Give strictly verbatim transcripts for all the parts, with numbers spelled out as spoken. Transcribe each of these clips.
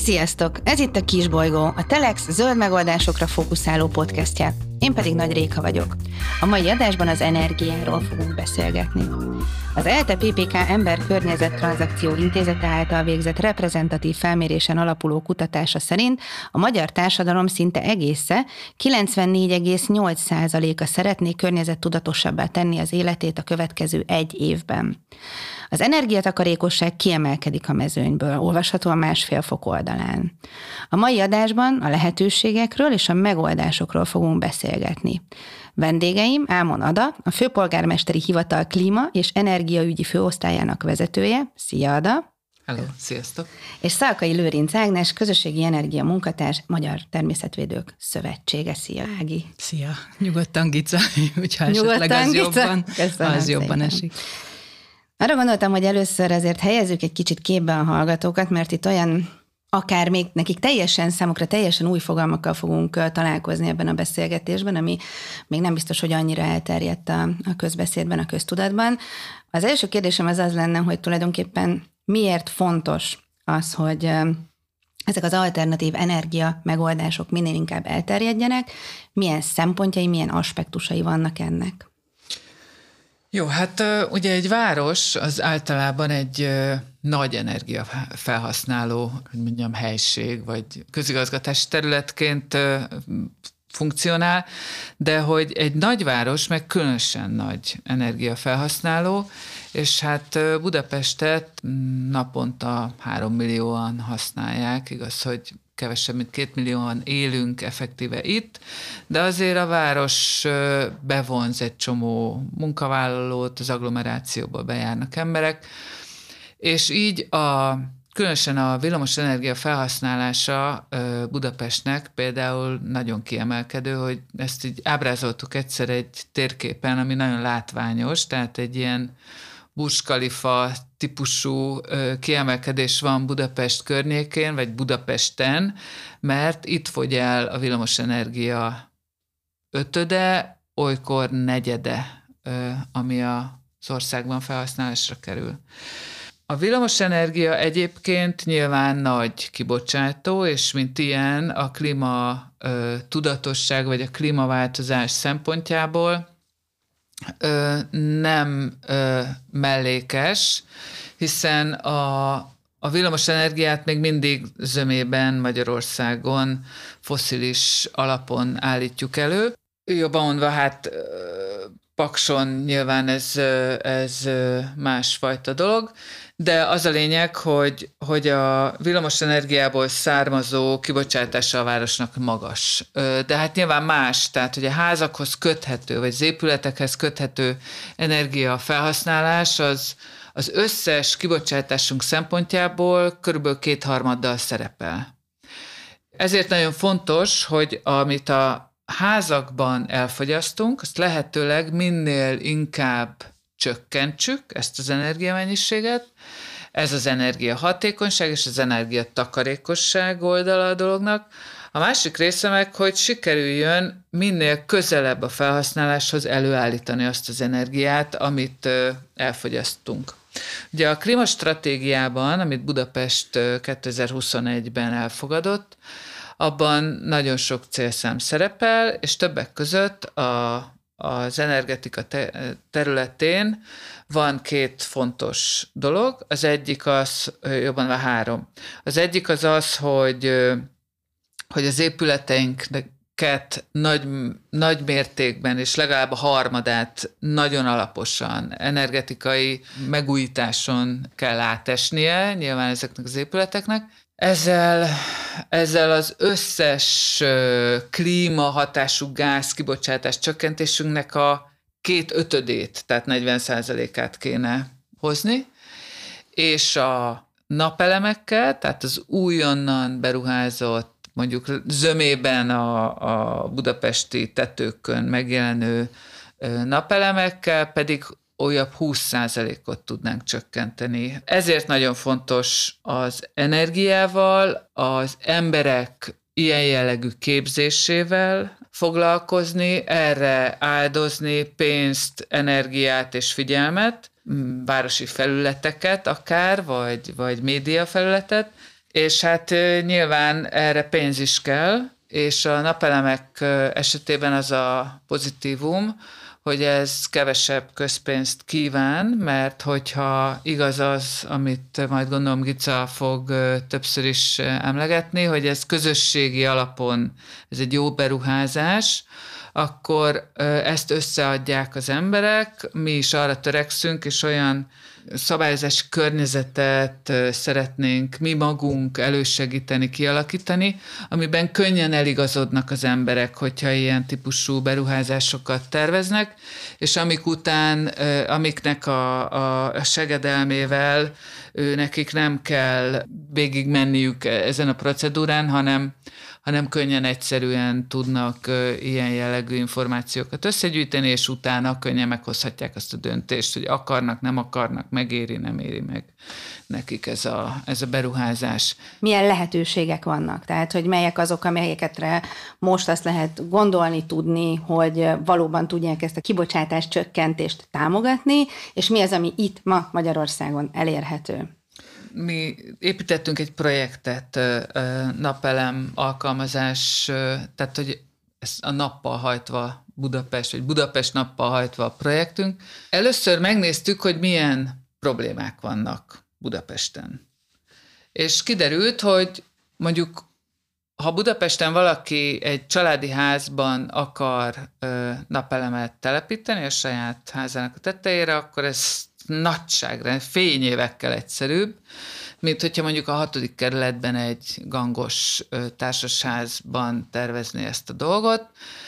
Sziasztok! Ez itt a Kisbolygó, a Telex zöld megoldásokra fókuszáló podcastje. Én pedig Nagy Réka vagyok. A mai adásban az energiáról fogunk beszélgetni. Az ELTE pé pé ká Ember-Környezet Tranzakció Intézete által végzett reprezentatív felmérésen alapuló kutatása szerint a magyar társadalom szinte egésze, kilencvennégy egész nyolc százaléka szeretné környezettudatosabbá tenni az életét a következő egy évben. Az energiatakarékosság kiemelkedik a mezőnyből, olvasható a másfél fok oldalán. A mai adásban a lehetőségekről és a megoldásokról fogunk beszélgetni. Vendégeim Ámon Ada, a Főpolgármesteri Hivatal klíma és energiaügyi főosztályának vezetője. Szia, Ada! Hello, sziasztok! És Szalkai Lőrinc Ágnes, közösségi energia munkatárs, Magyar Természetvédők Szövetsége. Szia, Ági! Szia! Nyugodtan gica, hogyha Nyugodtan esetleg az gica. jobban, Köszönöm az jobban szépen. esik. Arra gondoltam, hogy először azért helyezzük egy kicsit képbe a hallgatókat, mert itt olyan, akár még nekik teljesen, számukra teljesen új fogalmakkal fogunk találkozni ebben a beszélgetésben, ami még nem biztos, hogy annyira elterjedt a, a közbeszédben, a köztudatban. Az első kérdésem az az lenne, hogy tulajdonképpen miért fontos az, hogy ezek az alternatív energia megoldások minél inkább elterjedjenek, milyen szempontjai, milyen aspektusai vannak ennek? Jó, hát ugye egy város az általában egy nagy energiafelhasználó, hogy mondjam, helység, vagy közigazgatási területként funkcionál, de hogy egy nagyváros meg különösen nagy energiafelhasználó, és hát Budapestet naponta három millióan használják, igaz, hogy kevesebb, mint két millióan élünk effektíve itt, de azért a város bevonz egy csomó munkavállalót, az agglomerációba bejárnak emberek, és így a, különösen a villamosenergia felhasználása Budapestnek például nagyon kiemelkedő, hogy ezt így ábrázoltuk egyszer egy térképen, ami nagyon látványos, tehát egy ilyen Burj Khalifa típusú kiemelkedés van Budapest környékén, vagy Budapesten, mert itt fogy el a villamosenergia ötöde, olykor negyede, ami az országban felhasználásra kerül. A villamosenergia egyébként nyilván nagy kibocsátó, és mint ilyen a klíma tudatosság, vagy a klímaváltozás szempontjából Ö, nem ö, mellékes, hiszen a, a villamosenergiát még mindig zömében Magyarországon fosszilis alapon állítjuk elő. Jobban mondva, hát ö, Pakson nyilván ez, ez másfajta dolog, de az a lényeg, hogy, hogy a villamosenergiából származó kibocsátása a városnak magas. De hát nyilván más, tehát hogy a házakhoz köthető, vagy az épületekhez köthető energiafelhasználás az, az összes kibocsátásunk szempontjából körülbelül kétharmaddal szerepel. Ezért nagyon fontos, hogy amit a házakban elfogyasztunk, azt lehetőleg minél inkább csökkentsük, ezt az energiamennyiséget. Ez az energiahatékonyság és az energiatakarékosság oldala a dolognak. A másik része meg, hogy sikerüljön minél közelebb a felhasználáshoz előállítani azt az energiát, amit elfogyasztunk. Ugye a klímastratégiában, amit Budapest kétezer-huszonegyben elfogadott, abban nagyon sok célszám szerepel, és többek között a, az energetika te, területén van két fontos dolog. Az egyik az, jobban van három. Az egyik az az, hogy, hogy az épületeinket nagy, nagy mértékben, és legalább a harmadát nagyon alaposan energetikai megújításon kell átesnie, nyilván ezeknek az épületeknek. Ezzel, ezzel az összes klímahatású gáz kibocsátás csökkentésünknek a két ötödét, tehát negyven százalékát kéne hozni, és a napelemekkel, tehát az újonnan beruházott, mondjuk zömében a, a budapesti tetőkön megjelenő napelemekkel pedig újabb húsz százalékot tudnánk csökkenteni. Ezért nagyon fontos az energiával, az emberek ilyen jellegű képzésével foglalkozni, erre áldozni pénzt, energiát és figyelmet, városi felületeket akár, vagy, vagy média felületet, És hát nyilván erre pénz is kell, és a napelemek esetében az a pozitívum, hogy ez kevesebb közpénzt kíván, mert hogyha igaz az, amit majd gondolom Gica fog többször is emlegetni, hogy ez közösségi alapon, ez egy jó beruházás, akkor ezt összeadják az emberek, mi is arra törekszünk, és olyan szabályozási környezetet szeretnénk mi magunk elősegíteni, kialakítani, amiben könnyen eligazodnak az emberek, hogyha ilyen típusú beruházásokat terveznek, és amik után, amiknek a, a, a segedelmével ő, nekik nem kell végigmenniük ezen a procedúrán, hanem hanem könnyen, egyszerűen tudnak ilyen jellegű információkat összegyűjteni, és utána könnyen meghozhatják azt a döntést, hogy akarnak, nem akarnak, megéri, nem éri meg nekik ez a, ez a beruházás. Milyen lehetőségek vannak? Tehát, hogy melyek azok, amelyekre most azt lehet gondolni, tudni, hogy valóban tudják ezt a kibocsátás csökkentést támogatni, és mi az, ami itt ma Magyarországon elérhető? Mi építettünk egy projektet, napelem alkalmazás, tehát hogy ez a nappal hajtva Budapest, vagy Budapest nappal hajtva a projektünk. Először megnéztük, hogy milyen problémák vannak Budapesten. És kiderült, hogy mondjuk, ha Budapesten valaki egy családi házban akar napelemet telepíteni a saját házának a tetejére, akkor ez nagyságra, fényévekkel egyszerűbb, mint hogyha mondjuk a hatodik kerületben egy gangos társasházban tervezné ezt a dolgot.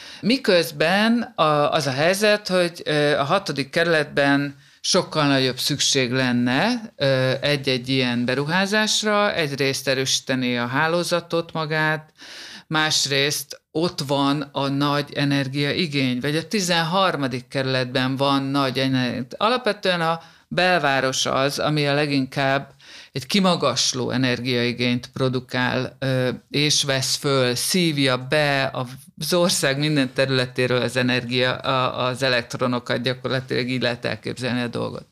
Miközben az a helyzet, hogy a hatodik kerületben sokkal nagyobb szükség lenne egy-egy ilyen beruházásra, egyrészt erősíteni a hálózatot magát, másrészt ott van a nagy energiaigény, vagy a tizenharmadik kerületben van nagy energia. Alapvetően a belváros az, ami a leginkább egy kimagasló energiaigényt produkál, és vesz föl, szívja be az ország minden területéről az energia, az elektronokat, gyakorlatilag így lehet elképzelni a dolgot.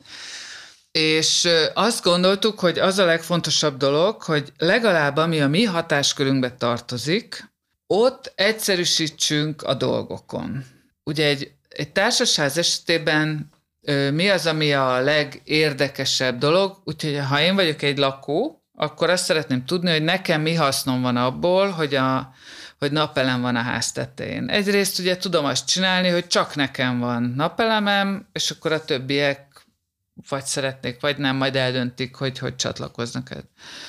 És azt gondoltuk, hogy az a legfontosabb dolog, hogy legalább ami a mi hatáskörünkbe tartozik, ott egyszerűsítsünk a dolgokon. Ugye egy, egy társasház esetében mi az, ami a legérdekesebb dolog? Úgyhogy ha én vagyok egy lakó, akkor azt szeretném tudni, hogy nekem mi hasznom van abból, hogy, a, hogy napelem van a ház tetején. Egyrészt ugye tudom azt csinálni, hogy csak nekem van napelemem, és akkor a többiek vagy szeretnék, vagy nem, majd eldöntik, hogy hogy csatlakoznak el.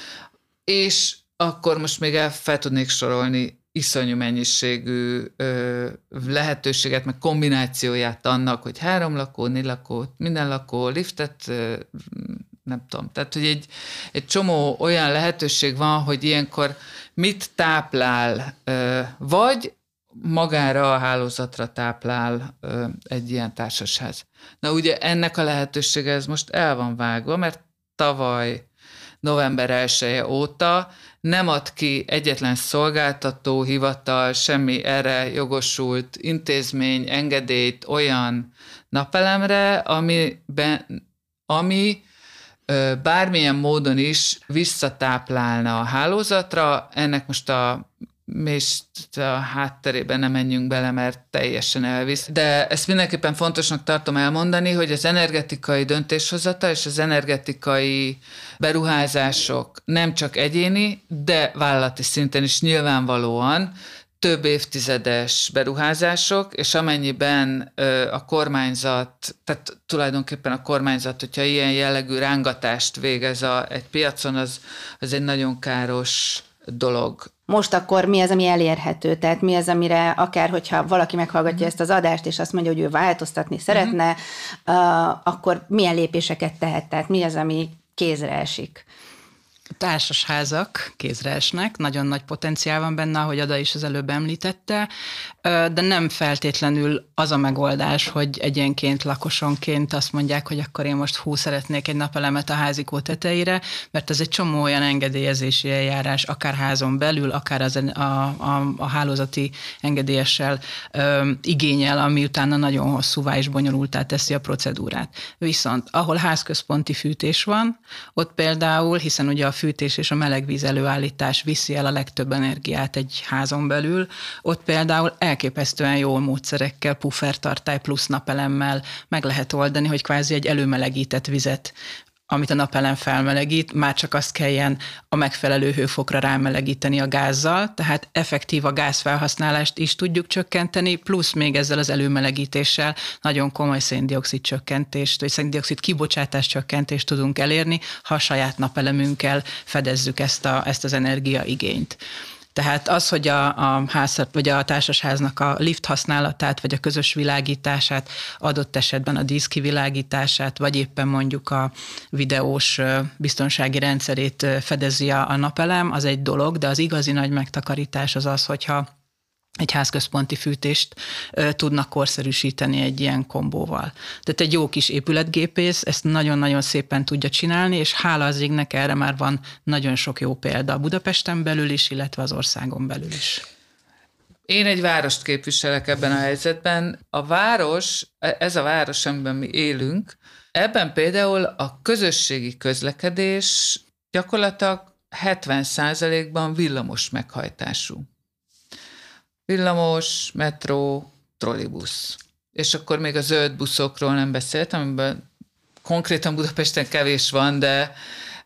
És akkor most még el fel tudnék sorolni iszonyú mennyiségű ö, lehetőséget, meg kombinációját annak, hogy három lakó, négy lakó, minden lakó, liftet, ö, nem tudom. Tehát, hogy egy, egy csomó olyan lehetőség van, hogy ilyenkor mit táplál, ö, vagy magára a hálózatra táplál ö, egy ilyen társasház. Na ugye ennek a lehetősége ez most el van vágva, mert tavaly november elseje óta nem ad ki egyetlen szolgáltató, hivatal, semmi erre jogosult intézmény, engedélyt olyan napelemre, amiben, ami ö, bármilyen módon is visszatáplálna a hálózatra. Ennek most a és a hátterében nem menjünk bele, mert teljesen elvisz. De ezt mindenképpen fontosnak tartom elmondani, hogy az energetikai döntéshozata és az energetikai beruházások nem csak egyéni, de vállalati szinten is nyilvánvalóan több évtizedes beruházások, és amennyiben a kormányzat, tehát tulajdonképpen a kormányzat, hogyha ilyen jellegű rángatást végez a, egy piacon, az, az egy nagyon káros dolog. Most akkor mi az, ami elérhető? Tehát mi az, amire akár, hogyha valaki meghallgatja mm. ezt az adást, és azt mondja, hogy ő változtatni szeretne, mm. uh, akkor milyen lépéseket tehet? Tehát mi az, ami kézre esik? Társasházak kézre esnek, nagyon nagy potenciál van benne, ahogy Ada is az előbb említette, de nem feltétlenül az a megoldás, hogy egyenként, lakosonként azt mondják, hogy akkor én most hú, szeretnék egy napelemet a házikó tetejére, mert ez egy csomó olyan engedélyezési eljárás, akár házon belül, akár az, a, a, a hálózati engedélyessel ö, igényel, ami utána nagyon hosszúvá és bonyolultá teszi a procedúrát. Viszont ahol házközponti fűtés van, ott például, hiszen ugye a fűtés és a melegvíz előállítás viszi el a legtöbb energiát egy házon belül, ott például elképesztően jó módszerekkel, puffertartály plusz napelemmel meg lehet oldani, hogy kvázi egy előmelegített vizet, amit a napelem felmelegít, már csak azt kelljen a megfelelő hőfokra rámelegíteni a gázzal, tehát effektív a gázfelhasználást is tudjuk csökkenteni, plusz még ezzel az előmelegítéssel nagyon komoly széndioxid csökkentést, vagy széndioxid kibocsátás csökkentést tudunk elérni, ha a saját napelemünkkel fedezzük ezt, a, ezt az energiaigényt. Tehát az, hogy a, a ház, vagy a társasháznak a lift használatát, vagy a közös világítását, adott esetben a díszkivilágítását, vagy éppen mondjuk a videós biztonsági rendszerét fedezi a napelem, az egy dolog, de az igazi nagy megtakarítás az az, hogyha egy házközponti fűtést ö, tudnak korszerűsíteni egy ilyen kombóval. Tehát egy jó kis épületgépész ezt nagyon-nagyon szépen tudja csinálni, és hála az égnek erre már van nagyon sok jó példa Budapesten belül is, illetve az országon belül is. Én egy várost képviselek ebben a helyzetben. A város, ez a város, amiben mi élünk, ebben például a közösségi közlekedés gyakorlatilag hetven százalékban villamos meghajtású. Villamos, metró, trollibusz. És akkor még a zöld buszokról nem beszéltem, amiben konkrétan Budapesten kevés van, de,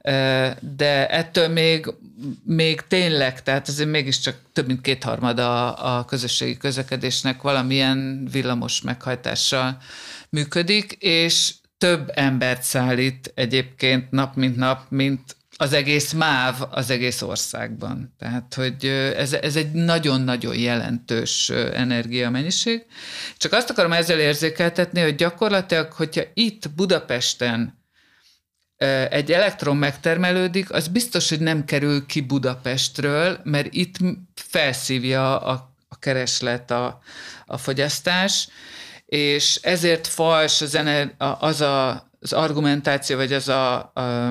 de ettől még, még tényleg, tehát azért mégiscsak több mint kétharmada a közösségi közlekedésnek valamilyen villamos meghajtással működik, és több embert szállít egyébként nap mint nap, mint az egész MÁV az egész országban. Tehát, hogy ez, ez egy nagyon-nagyon jelentős energiamennyiség. Csak azt akarom ezzel érzékeltetni, hogy gyakorlatilag, hogyha itt Budapesten egy elektron megtermelődik, az biztos, hogy nem kerül ki Budapestről, mert itt felszívja a, a kereslet, a, a fogyasztás, és ezért fals az, ener, az a, az argumentáció, vagy az a, a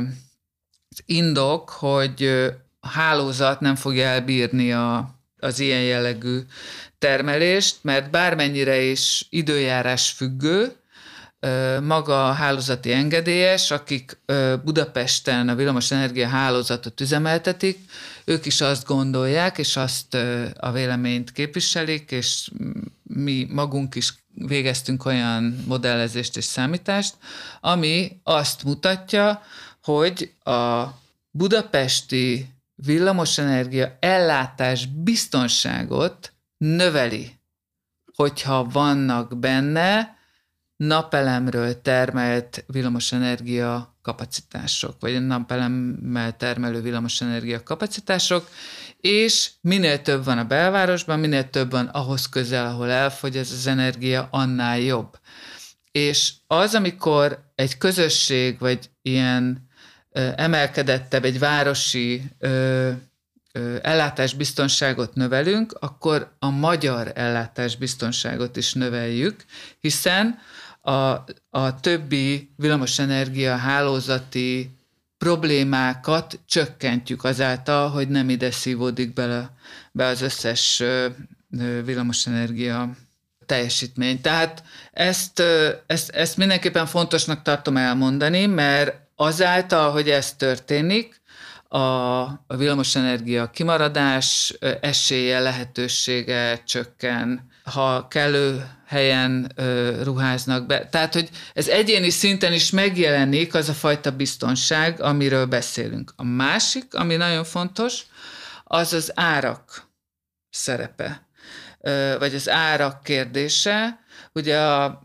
indok, hogy a hálózat nem fogja elbírni a, az ilyen jellegű termelést, mert bármennyire is időjárás függő, maga a hálózati engedélyes, akik Budapesten a villamosenergia hálózatot üzemeltetik, ők is azt gondolják, és azt a véleményt képviselik, és mi magunk is végeztünk olyan modellezést és számítást, ami azt mutatja, hogy a budapesti villamosenergia ellátás biztonságot növeli, hogyha vannak benne napelemről termelt villamosenergia kapacitások, vagy napelemmel termelő villamosenergia kapacitások, és minél több van a belvárosban, minél több van ahhoz közel, ahol elfogy ez az energia, annál jobb. És az, amikor egy közösség, vagy ilyen ö, emelkedettebb, egy városi ö, ö, ellátásbiztonságot növelünk, akkor a magyar ellátásbiztonságot is növeljük, hiszen a, a többi villamosenergia hálózati problémákat csökkentjük azáltal, hogy nem ide szívódik bele be az összes villamosenergia teljesítmény. Tehát ezt, ezt, ezt mindenképpen fontosnak tartom elmondani, mert azáltal, hogy ez történik, a, a villamosenergia kimaradás esélye, lehetősége csökken, ha kellő helyen ö, ruháznak be. Tehát, hogy ez egyéni szinten is megjelenik az a fajta biztonság, amiről beszélünk. A másik, ami nagyon fontos, az az árak szerepe, ö, vagy az árak kérdése. Ugye a,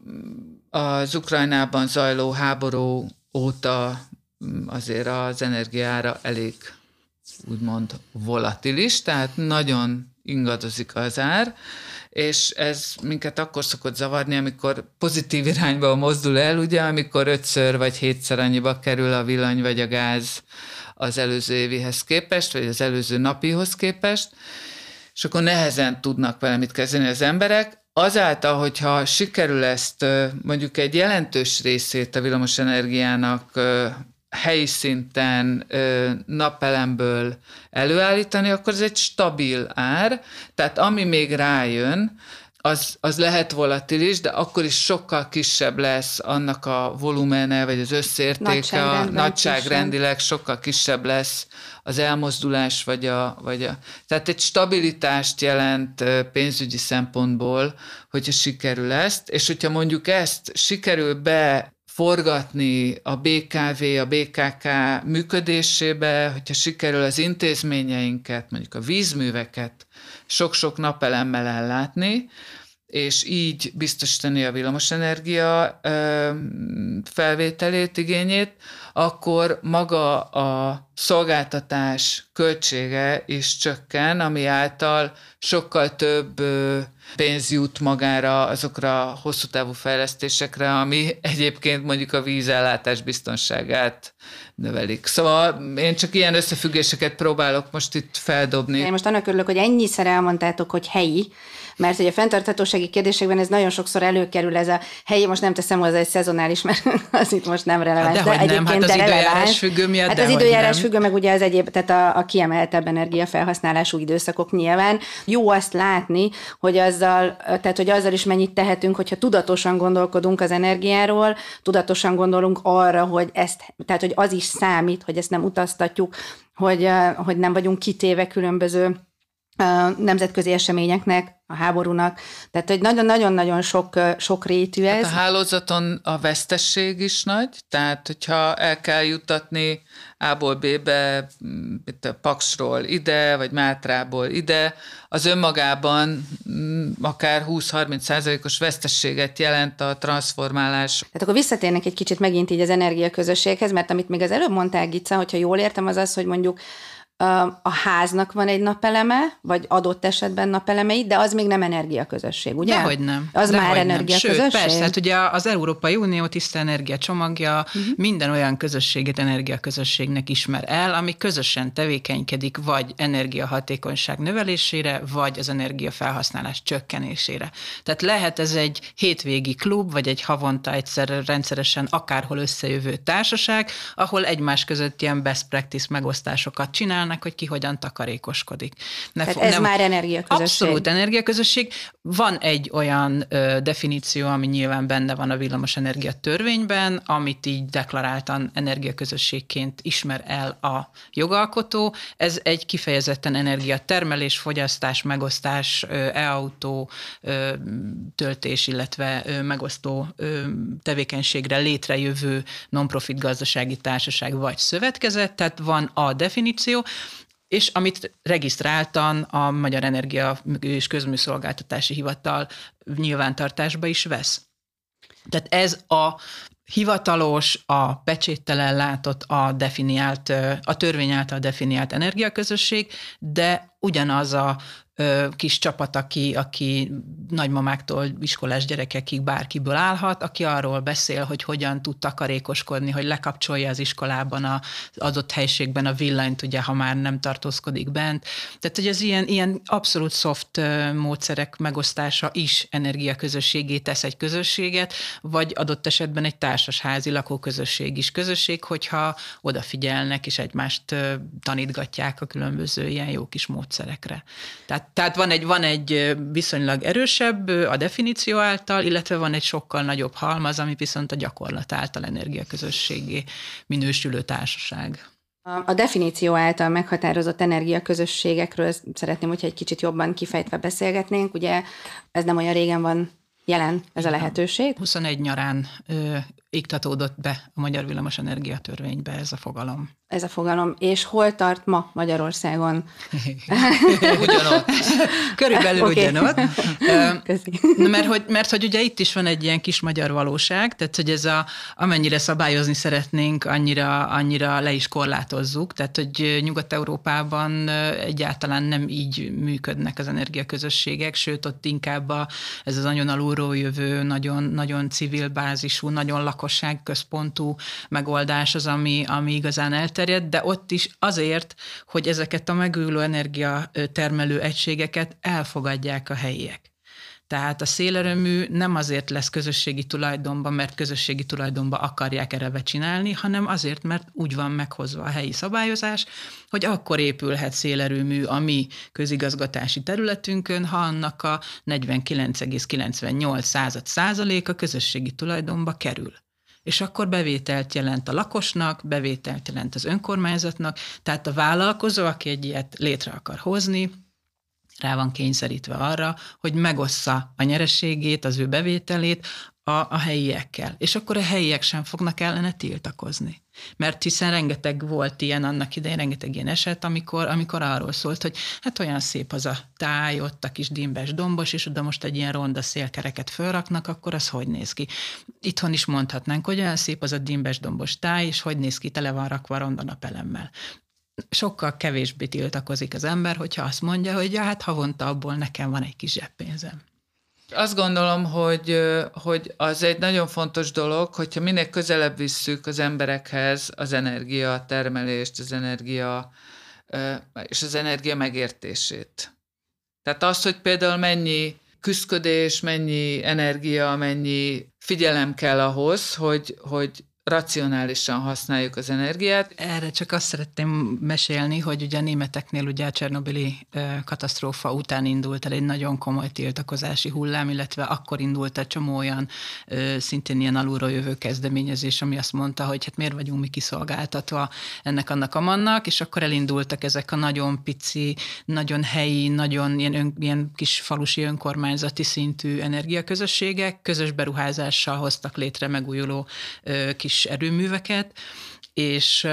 az Ukrajnában zajló háború óta azért az energiaára elég úgymond volatilis, tehát nagyon ingadozik az ár, és ez minket akkor szokott zavarni, amikor pozitív irányba mozdul el, ugye, amikor ötször vagy hétszer annyiba kerül a villany vagy a gáz az előző évihez képest, vagy az előző napihoz képest, és akkor nehezen tudnak vele mit kezdeni az emberek. Azáltal, hogyha sikerül ezt mondjuk egy jelentős részét a villamosenergiának helyi szinten napelemből előállítani, akkor ez egy stabil ár, tehát ami még rájön, az, az lehet volatilis, de akkor is sokkal kisebb lesz annak a volumene, vagy az összértéke, a nagyságrendileg sokkal kisebb lesz az elmozdulás, vagy a, vagy a... Tehát egy stabilitást jelent pénzügyi szempontból, hogyha sikerül ezt, és hogyha mondjuk ezt sikerül be forgatni a bé ká vé, a bé ká ká működésébe, hogyha sikerül az intézményeinket, mondjuk a vízműveket sok-sok napelemmel ellátni, és így biztosítani a villamosenergia felvételét, igényét, akkor maga a szolgáltatás költsége is csökken, ami által sokkal több pénz jut magára azokra a hosszú távú fejlesztésekre, ami egyébként mondjuk a vízellátás biztonságát növelik. Szóval én csak ilyen összefüggéseket próbálok most itt feldobni. Én most annak örülök, hogy ennyiszer elmondtátok, hogy helyi, mert hogy a fenntarthatósági kérdésekben ez nagyon sokszor előkerül, ez a helyi, most nem teszem hozzá egy szezonális, mert az itt most nem releváns. Hát de, de egyébként nem, hát az időjárás függő miatt, hát az időjárás függő, meg ugye az egyéb, tehát a, a kiemeltebb energiafelhasználású időszakok nyilván. Jó azt látni, hogy azzal, tehát hogy azzal is mennyit tehetünk, hogyha tudatosan gondolkodunk az energiáról, tudatosan gondolunk arra, hogy ezt, tehát hogy az is számít, hogy ezt nem utaztatjuk, hogy, hogy nem vagyunk kitéve különböző nemzetközi eseményeknek, a háborúnak. Tehát, hogy nagyon-nagyon-nagyon sok, sok rétű ez. Hát a hálózaton a vesztesség is nagy, tehát, hogyha el kell juttatni A-ból B-be, Paksról ide, vagy Mátrából ide, az önmagában akár húsz-harminc százalékos vesztességet jelent a transformálás. Tehát akkor visszatérnek egy kicsit megint így az energiaközösséghez, mert amit még az előbb mondtál, Gica, hogyha jól értem, az az, hogy mondjuk a háznak van egy napeleme, vagy adott esetben napelemei, de az még nem energiaközösség, ugye? Dehogy nem. Az Dehogy már energiaközösség? Sőt, persze, hát ugye az Európai Unió tiszta energia csomagja uh-huh. minden olyan közösséget energiaközösségnek ismer el, ami közösen tevékenykedik, vagy energiahatékonyság növelésére, vagy az energiafelhasználás csökkenésére. Tehát lehet ez egy hétvégi klub, vagy egy havonta egyszer rendszeresen akárhol összejövő társaság, ahol egymás között ilyen best practice megosztásokat csinálnak, hogy ki hogyan takarékoskodik. Ne Tehát fo- ez nem, már energiaközösség. Abszolút energiaközösség. Van egy olyan ö, definíció, ami nyilván benne van a villamosenergia törvényben, amit így deklaráltan energiaközösségként ismer el a jogalkotó. Ez egy kifejezetten energiatermelés, fogyasztás, megosztás, ö, e-autó, ö, töltés, illetve ö, megosztó ö, tevékenységre létrejövő non-profit gazdasági társaság vagy szövetkezet, tehát van a definíció, és amit regisztráltan a Magyar Energia és Közműszolgáltatási Hivatal nyilvántartásba is vesz. Tehát ez a hivatalos, a pecséttel látott, a definiált, a törvény által definiált energiaközösség, de ugyanaz a ö, kis csapat, aki, aki nagymamáktól iskolás gyerekekig bárkiből állhat, aki arról beszél, hogy hogyan tud takarékoskodni, hogy lekapcsolja az iskolában az adott helységben a villanyt, ugye, ha már nem tartózkodik bent. Tehát, hogy az ilyen, ilyen abszolút soft módszerek megosztása is energiaközösségé tesz egy közösséget, vagy adott esetben egy társasházi lakóközösség is közösség, hogyha odafigyelnek és egymást tanítgatják a különböző ilyen jó kis módszerekre. Tehát, tehát van, egy, van egy viszonylag erősebb a definíció által, illetve van egy sokkal nagyobb halmaz, ami viszont a gyakorlat által energiaközösségé minősülő társaság. A definíció által meghatározott energiaközösségekről szeretném, hogyha egy kicsit jobban kifejtve beszélgetnénk. Ugye ez nem olyan régen van jelen ez a lehetőség. huszonegy nyarán ö, iktatódott be a Magyar Villamosenergia Törvénybe ez a fogalom. Ez a fogalom. És hol tart ma Magyarországon? Ugyanott. Körülbelül okay. Ugyanott. Köszi. mert, hogy, mert hogy ugye itt is van egy ilyen kis magyar valóság, tehát hogy ez a, amennyire szabályozni szeretnénk, annyira, annyira le is korlátozzuk, tehát hogy Nyugat-Európában egyáltalán nem így működnek az energiaközösségek, sőt ott inkább a, ez az nagyon alulról jövő, nagyon, nagyon civil bázisú, nagyon lakosságközpontú megoldás az, ami, ami igazán elterjed, de ott is azért, hogy ezeket a megújuló energiatermelő egységeket elfogadják a helyiek. Tehát a szélerőmű nem azért lesz közösségi tulajdonban, mert közösségi tulajdonban akarják erre csinálni, hanem azért, mert úgy van meghozva a helyi szabályozás, hogy akkor épülhet szélerőmű a mi közigazgatási területünkön, ha annak a negyvenkilenc egész kilencvennyolc százaléka közösségi tulajdonba kerül. És akkor bevételt jelent a lakosnak, bevételt jelent az önkormányzatnak, tehát a vállalkozó, aki egy ilyet létre akar hozni, rá van kényszerítve arra, hogy megossza a nyereségét, az ő bevételét a, a helyiekkel. És akkor a helyiek sem fognak ellene tiltakozni. Mert hiszen rengeteg volt ilyen annak idején, rengeteg ilyen eset, amikor, amikor arról szólt, hogy hát olyan szép az a táj, ott a kis dimbes dombos, és oda most egy ilyen ronda szélkereket fölraknak, akkor az hogy néz ki? Itthon is mondhatnánk, hogy olyan szép az a dimbes dombos táj, és hogy néz ki, tele van rakva ronda napelemmel. Sokkal kevésbé tiltakozik az ember, hogyha azt mondja, hogy ja, hát havonta abból nekem van egy kis zseppénzem. Azt gondolom, hogy, hogy az egy nagyon fontos dolog, hogyha minél közelebb visszük az emberekhez az energia termelést, az energia és az energia megértését. Tehát az, hogy például mennyi küszködés, mennyi energia, mennyi figyelem kell ahhoz, hogy, hogy racionálisan használjuk az energiát. Erre csak azt szeretném mesélni, hogy ugye a németeknél ugye a csernobili katasztrófa után indult el egy nagyon komoly tiltakozási hullám, illetve akkor indult egy csomó olyan szintén ilyen alulról jövő kezdeményezés, ami azt mondta, hogy hát miért vagyunk mi kiszolgáltatva ennek, annak, amannak, és akkor elindultak ezek a nagyon pici, nagyon helyi, nagyon ilyen, ön, ilyen kis falusi önkormányzati szintű energiaközösségek, közös beruházással hoztak létre megújuló kis erőműveket, és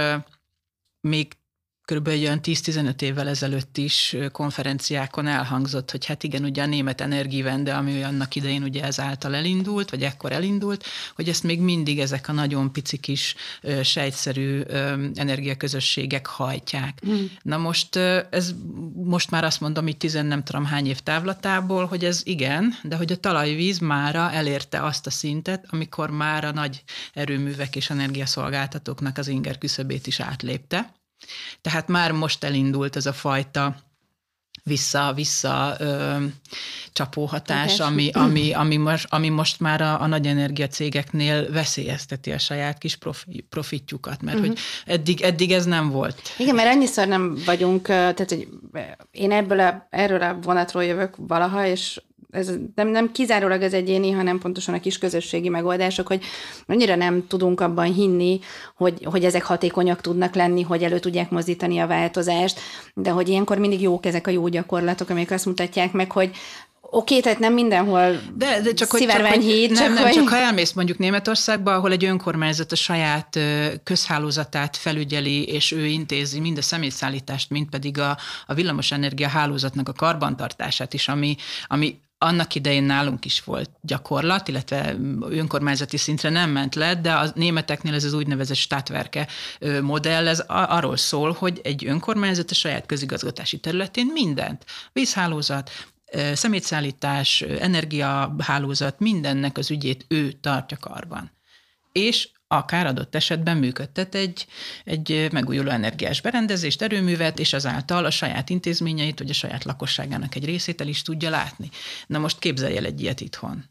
még körülbelül olyan tíz-tizenöt évvel ezelőtt is konferenciákon elhangzott, hogy hát igen, ugye a német Energiewende, ami annak idején ugye ezáltal elindult, vagy ekkor elindult, hogy ezt még mindig ezek a nagyon pici kis sejtszerű energiaközösségek hajtják. Mm. Na most ez most már azt mondom, így tizen nem tudom hány év távlatából, hogy ez igen, de hogy a talajvíz mára elérte azt a szintet, amikor már a nagy erőművek és energiaszolgáltatóknak az inger küszöbét is átlépte. Tehát már most elindult ez a fajta vissza-vissza ö, csapóhatás, ami, ami, ami, most, ami most már a, a nagy energiacégeknél veszélyezteti a saját kis profi, profitjukat, mert uh-huh. hogy eddig, eddig ez nem volt. Igen, mert annyiszor nem vagyunk, tehát hogy én ebből a, erről a vonatról jövök valaha, és ez nem, nem kizárólag az egyéni, hanem pontosan a kis közösségi megoldások, hogy annyira nem tudunk abban hinni, hogy, hogy ezek hatékonyak tudnak lenni, hogy elő tudják mozdítani a változást, de hogy ilyenkor mindig jók ezek a jó gyakorlatok, amik azt mutatják meg, hogy oké, okay, tehát nem mindenhol de, de csak, szivárványhíd. Csak, nem, csak, nem, hogy... csak ha elmész mondjuk Németországba, ahol egy önkormányzat a saját közhálózatát felügyeli, és ő intézi mind a személyszállítást, mind pedig a, a villamosenergia hálózatnak a karbantartását is, ami, ami annak idején nálunk is volt gyakorlat, illetve önkormányzati szintre nem ment le, de a németeknél ez az úgynevezett Stadtwerke modell, ez arról szól, hogy egy önkormányzat a saját közigazgatási területén mindent, vízhálózat, szemétszállítás, energiahálózat, mindennek az ügyét ő tartja karban. És akár adott esetben működtet egy, egy megújuló energiás berendezést, erőművet, és azáltal a saját intézményeit, vagy a saját lakosságának egy részét el is tudja látni. Na most képzelj el egy ilyet itthon.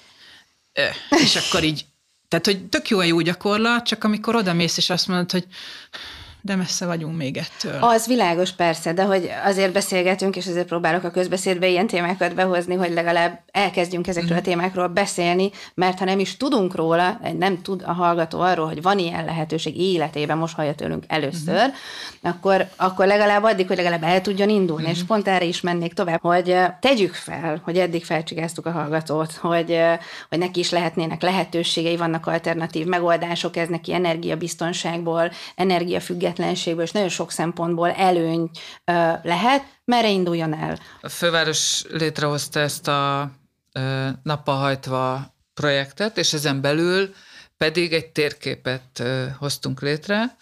Ö, és akkor így, tehát, hogy tök jó a jó gyakorlat, csak amikor odamész, és azt mondod, hogy de messze vagyunk még ettől. Az világos, persze, de hogy azért beszélgetünk, és azért próbálok a közbeszédbe ilyen témákat behozni, hogy legalább elkezdjünk ezekről a témákról beszélni, mert ha nem is tudunk róla, nem tud a hallgató arról, hogy van ilyen lehetőség életében, most hallja tőlünk először, uh-huh. akkor, akkor legalább addig, hogy legalább el tudjon indulni, uh-huh. és pont erre is mennék tovább, hogy tegyük fel, hogy eddig felcsigáztuk a hallgatót, hogy, hogy neki is lehetnének lehetőségei, vannak alternatív megoldások, ez neki energiabiztonságból, energiafüggetlenségből, és nagyon sok szempontból előny lehet, merre induljon el? A főváros létrehozta ezt a nappal hajtva projektet, és ezen belül pedig egy térképet hoztunk létre,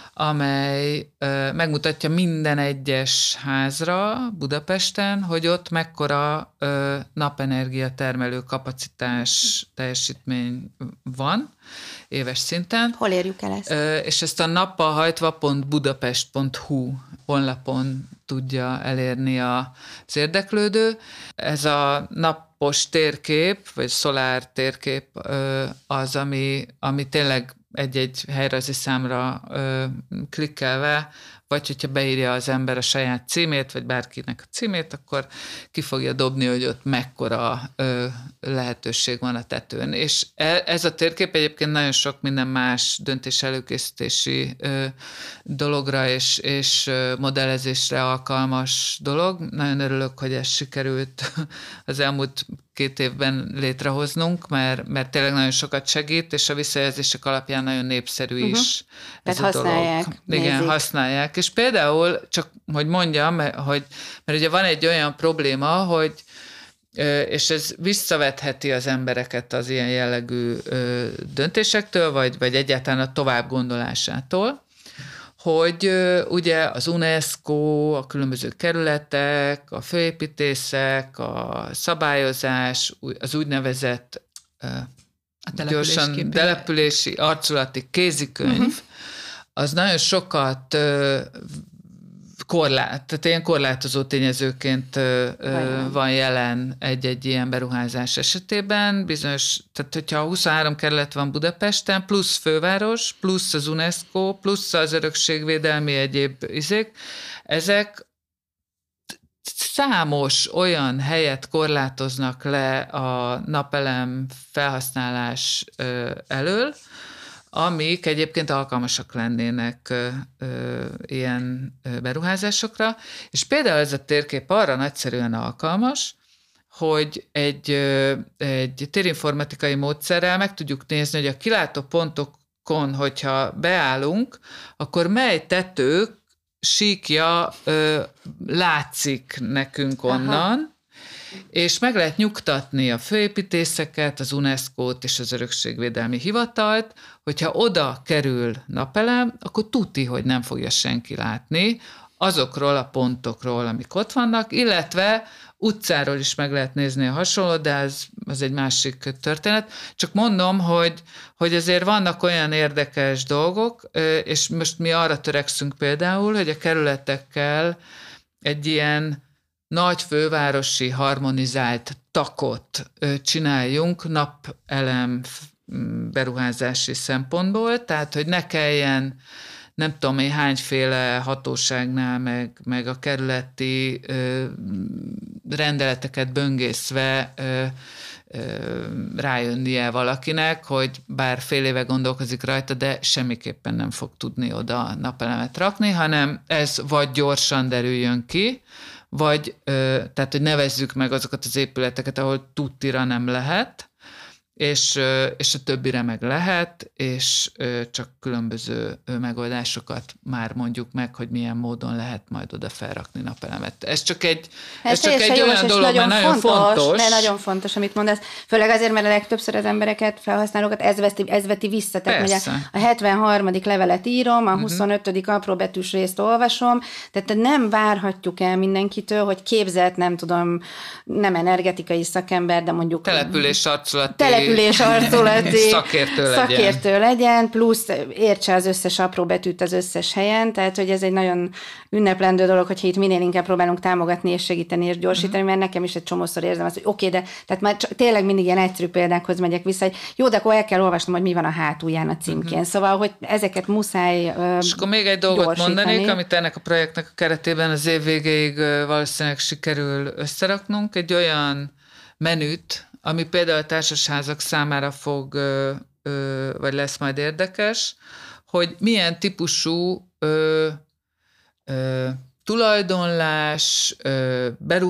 amely megmutatja minden egyes házra Budapesten, hogy ott mekkora napenergia termelő kapacitás teljesítmény van éves szinten. Hol érjük el ezt? És ezt a nappalhajtva pont budapest pont hu honlapon tudja elérni az érdeklődő. Ez a nap napos térkép, vagy szolár térkép az, ami, ami tényleg egy-egy helyrajzi számra klikkelve, vagy hogyha beírja az ember a saját címét, vagy bárkinek a címét, akkor ki fogja dobni, hogy ott mekkora ö, lehetőség van a tetőn. És ez a térkép egyébként nagyon sok minden más döntés előkészítési ö, dologra és, és modellezésre alkalmas dolog. Nagyon örülök, hogy ez sikerült az elmúlt két évben létrehoznunk, mert, mert tényleg nagyon sokat segít, és a visszajelzések alapján nagyon népszerű uh-huh. is ez Tehát a használják, dolog. Igen, nézik. használják. És például, csak hogy mondjam, hogy, mert ugye van egy olyan probléma, hogy és ez visszavetheti az embereket az ilyen jellegű döntésektől, vagy, vagy egyáltalán a tovább gondolásától, hogy ugye az UNESCO, a különböző kerületek, a főépítészek, a szabályozás, az úgynevezett a gyorsan települési arculati kézikönyv, uh-huh. az nagyon sokat korlát, tehát ilyen korlátozó tényezőként Vajon. van jelen egy-egy ilyen beruházás esetében. Bizonyos, tehát hogyha huszonhárom kerület van Budapesten, plusz főváros, plusz az UNESCO, plusz az örökségvédelmi egyéb izék, ezek számos olyan helyet korlátoznak le a napelem felhasználás elől, amik egyébként alkalmasak lennének ö, ö, ilyen beruházásokra, és például ez a térkép arra nagyszerűen alkalmas, hogy egy, ö, egy térinformatikai módszerrel meg tudjuk nézni, hogy a kilátó pontokon, hogyha beállunk, akkor mely tetők síkja ö, látszik nekünk onnan, Aha. és meg lehet nyugtatni a főépítészeket, az UNESCO-t és az Örökségvédelmi Hivatalt, hogyha oda kerül napelem, akkor tuti, hogy nem fogja senki látni azokról a pontokról, amik ott vannak, illetve utcáról is meg lehet nézni a hasonlót, de ez, ez egy másik történet. Csak mondom, hogy, hogy azért vannak olyan érdekes dolgok, és most mi arra törekszünk például, hogy a kerületekkel egy ilyen nagy fővárosi harmonizált takot csináljunk napelem beruházási szempontból, tehát hogy ne kelljen nem tudom én hányféle hatóságnál, meg, meg a kerületi ö, rendeleteket böngészve ö, ö, rájönnie valakinek, hogy bár fél éve gondolkozik rajta, de semmiképpen nem fog tudni oda napelemet rakni, hanem ez vagy gyorsan derüljön ki, vagy ö, tehát, hogy nevezzük meg azokat az épületeket, ahol tuttira nem lehet, és, és a többire meg lehet, és csak különböző megoldásokat már mondjuk meg, hogy milyen módon lehet majd oda felrakni napelemet. Ez csak egy, ez ez csak egy olyan dolog, nagyon, nagyon fontos. fontos. De nagyon fontos, amit mondasz. Főleg azért, mert a legtöbbször az embereket, felhasználókat ez veti, ez veti vissza. Tehát ugye a hetvenharmadik levelet írom, a huszonötödik uh-huh. apróbetűs részt olvasom, tehát nem várhatjuk el mindenkitől, hogy képzelt, nem tudom, nem energetikai szakember, de mondjuk település arculati település arculati szakértő legyen. szakértő legyen, plusz értse az összes apró betűt az összes helyen, tehát hogy ez egy nagyon ünneplendő dolog, hogyha itt minél inkább próbálunk támogatni és segíteni és gyorsítani, uh-huh. mert nekem is egy csomószor érzem azt, hogy oké, okay, de tehát már tényleg mindig ilyen egyszerű példákhoz megyek vissza, hogy jó, de akkor el kell olvasnom, hogy mi van a hátulján a címkén. Uh-huh. Szóval, hogy ezeket muszáj uh, És akkor még egy dolgot gyorsítani. mondanék, amit ennek a projektnek a keretében az év végéig valószínűleg sikerül összeraknunk, egy olyan menüt, ami például a társasházak számára fog, vagy lesz majd érdekes, hogy milyen típusú ö, ö, tulajdonlás, ö,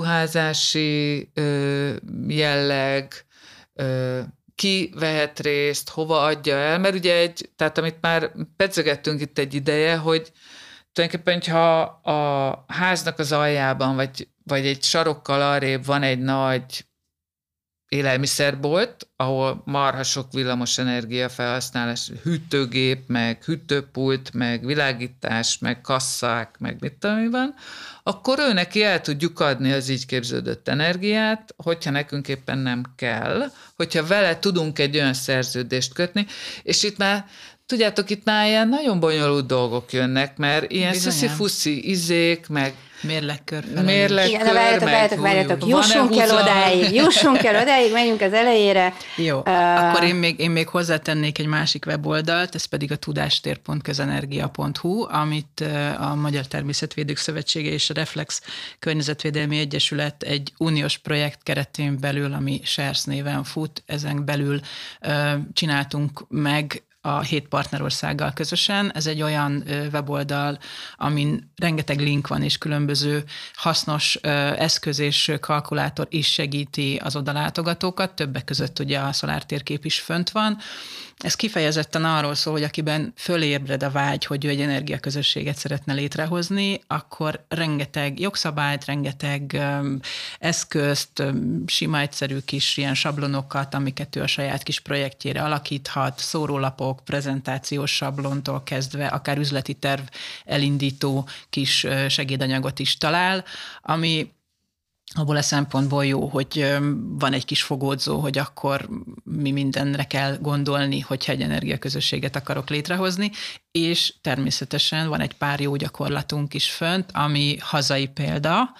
beruházási ö, jelleg, ö, ki vehet részt, hova adja el, mert ugye egy, tehát amit már pedzegettünk itt egy ideje, hogy tulajdonképpen, ha a háznak az aljában, vagy, vagy egy sarokkal arrébb van egy nagy élelmiszerbolt, ahol marha sok villamos energia felhasználás, hűtőgép, meg hűtőpult, meg világítás, meg kasszák, meg mit tudom mi van, akkor ő neki el tudjuk adni az így képződött energiát, hogyha nekünk éppen nem kell, hogyha vele tudunk egy olyan szerződést kötni, és itt már tudjátok, itt már ilyen nagyon bonyolult dolgok jönnek, mert ilyen szuszi-fuszi izék, meg Mérlekkör Mérlekkör, igen, várjatok, várjatok, várjatok, jussunk el odáig, jussunk el odáig, menjünk az elejére. Jó, uh, akkor én még, én még hozzátennék egy másik weboldalt, ez pedig a tudástér pont közenergia pont hu, amit a Magyar Természetvédők Szövetsége és a Reflex Környezetvédelmi Egyesület egy uniós projekt keretén belül, ami SHARES néven fut, ezen belül uh, csináltunk meg a hét partnerországgal közösen. Ez egy olyan weboldal, amin rengeteg link van, és különböző hasznos eszköz és kalkulátor is segíti az odalátogatókat, többek között ugye a szolártérkép is fönt van. Ez kifejezetten arról szól, hogy akiben fölébred a vágy, hogy ő egy energiaközösséget szeretne létrehozni, akkor rengeteg jogszabályt, rengeteg um, eszközt, um, sima egyszerű kis ilyen sablonokat, amiket ő a saját kis projektjére alakíthat, szórólapok, prezentációs sablontól kezdve, akár üzleti terv elindító kis uh, segédanyagot is talál, ami abból a szempontból jó, hogy van egy kis fogódzó, hogy akkor mi mindenre kell gondolni, hogyha egy energiaközösséget akarok létrehozni, és természetesen van egy pár jó gyakorlatunk is fönt, ami hazai példa.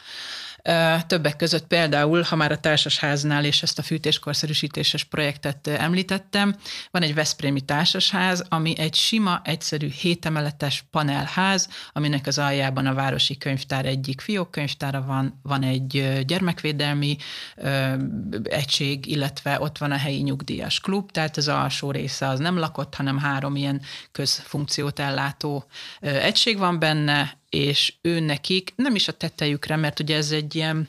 Többek között például, ha már a társasháznál és ezt a fűtéskorszerűsítéses projektet említettem, van egy veszprémi társasház, ami egy sima, egyszerű hétemeletes panelház, aminek az aljában a városi könyvtár egyik fiókkönyvtára van, van egy gyermekvédelmi ö, egység, illetve ott van a helyi nyugdíjas klub, tehát az alsó része az nem lakott, hanem három ilyen közfunkciót ellátó ö, egység van benne, és ő nekik nem is a tetejükre, mert ugye ez egy ilyen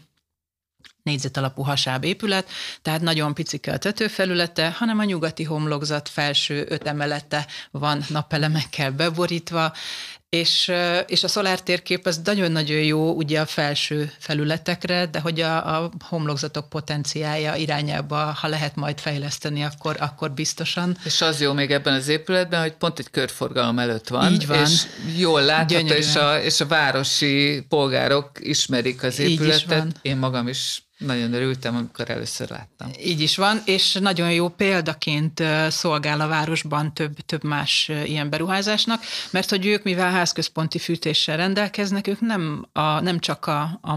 négyzet alapú hasáb épület, tehát nagyon picike a tetőfelülete, hanem a nyugati homlokzat felső öt emelete van napelemekkel beborítva, és, és a szolártérkép az nagyon-nagyon jó ugye a felső felületekre, de hogy a, a homlokzatok potenciálja irányába, ha lehet majd fejleszteni, akkor, akkor biztosan. És az jó még ebben az épületben, hogy pont egy körforgalom előtt van, így van. És jól látható, és a, és a városi polgárok ismerik az épületet. Én magam is nagyon örültem, amikor először láttam. Így is van, és nagyon jó példaként szolgál a városban több, több más ilyen beruházásnak, mert hogy ők, mivel házközponti fűtéssel rendelkeznek, ők nem, a, nem csak a, a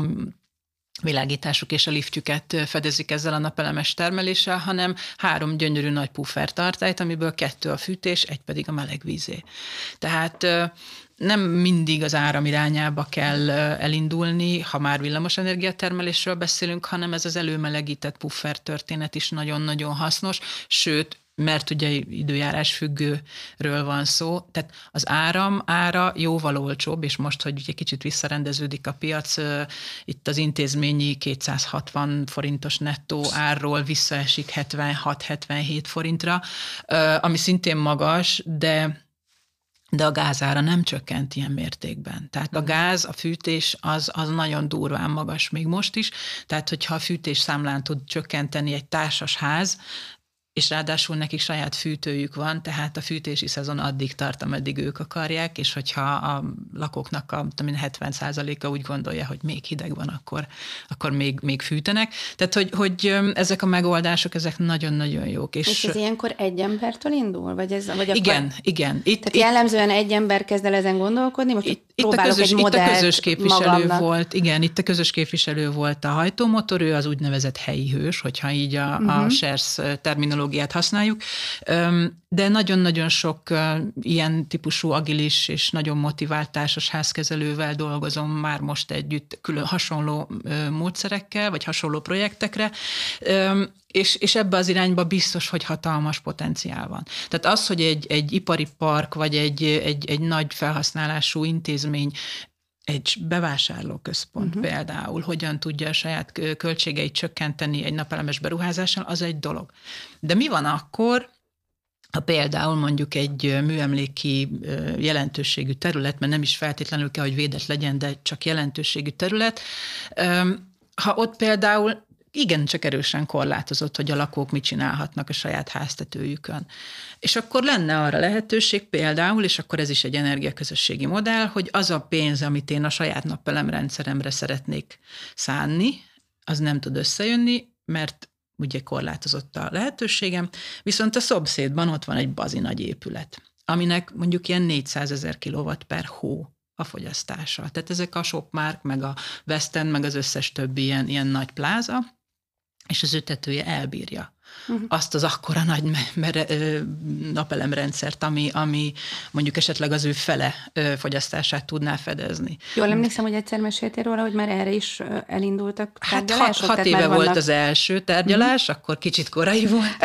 világításuk és a liftjüket fedezik ezzel a napelemes termeléssel, hanem három gyönyörű nagy puffertartályt, amiből kettő a fűtés, egy pedig a melegvízé. Tehát nem mindig az áram irányába kell elindulni, ha már villamos energiatermelésről beszélünk, hanem ez az előmelegített puffer történet is nagyon-nagyon hasznos, sőt, mert ugye időjárás függőről van szó, tehát az áram ára jóval olcsóbb, és most, hogy ugye kicsit visszarendeződik a piac, itt az intézményi kétszázhatvan forintos nettó árról visszaesik hetvenhat-hetvenhét forintra, ami szintén magas, de de a gázára nem csökkent ilyen mértékben. Tehát a gáz, a fűtés az, az nagyon durván magas még most is, tehát hogyha a fűtés számlán tud csökkenteni egy társas ház, és ráadásul nekik saját fűtőjük van, tehát a fűtési szezon addig tart, ameddig ők akarják, és hogyha a lakóknak a tudom, hetven százaléka úgy gondolja, hogy még hideg van, akkor, akkor még, még fűtenek. Tehát, hogy, hogy ezek a megoldások, ezek nagyon-nagyon jók. És, és ez ilyenkor egy embertől indul? Vagy ez, vagy igen, akkor... igen. Itt, Tehát itt, jellemzően egy ember kezd el ezen gondolkodni? Most itt, itt a közös, egy modellt itt a közös képviselő magamnak. volt, igen, itt a közös képviselő volt a hajtómotor, ő az úgynevezett helyi hős, hogyha így a, uh-huh. a SHARES terminológiát használjuk, de nagyon-nagyon sok ilyen típusú agilis és nagyon motivált társasházkezelővel dolgozom már most együtt külön hasonló módszerekkel, vagy hasonló projektekre, és, és ebbe az irányba biztos, hogy hatalmas potenciál van. Tehát az, hogy egy, egy ipari park, vagy egy, egy, egy nagy felhasználású intézmény, egy bevásárlóközpont uh-huh. például hogyan tudja a saját költségeit csökkenteni egy napelemes beruházással, az egy dolog. De mi van akkor, ha például mondjuk egy műemléki jelentőségű terület, mert nem is feltétlenül kell, hogy védett legyen, de csak jelentőségű terület, ha ott például igen, csak erősen korlátozott, hogy a lakók mit csinálhatnak a saját háztetőjükön. És akkor lenne arra lehetőség például, és akkor ez is egy energiaközösségi modell, hogy az a pénz, amit én a saját napelemrendszeremre szeretnék szánni, az nem tud összejönni, mert ugye korlátozott a lehetőségem, viszont a szomszédban ott van egy bazi nagy épület, aminek mondjuk ilyen négyszázezer kilowatt per hó a fogyasztása. Tehát ezek a Shopmark, meg a West End, meg az összes többi ilyen, ilyen nagy pláza, és az ő tetője elbírja uh-huh. azt az akkora nagy mere, napelemrendszert, ami, ami mondjuk esetleg az ő fele fogyasztását tudná fedezni. Jól emlékszem, hogy egyszer meséltél róla, hogy már erre is elindultak tárgyalások? Hát hat, hat éve volt vannak... az első tárgyalás, uh-huh. akkor kicsit korai volt.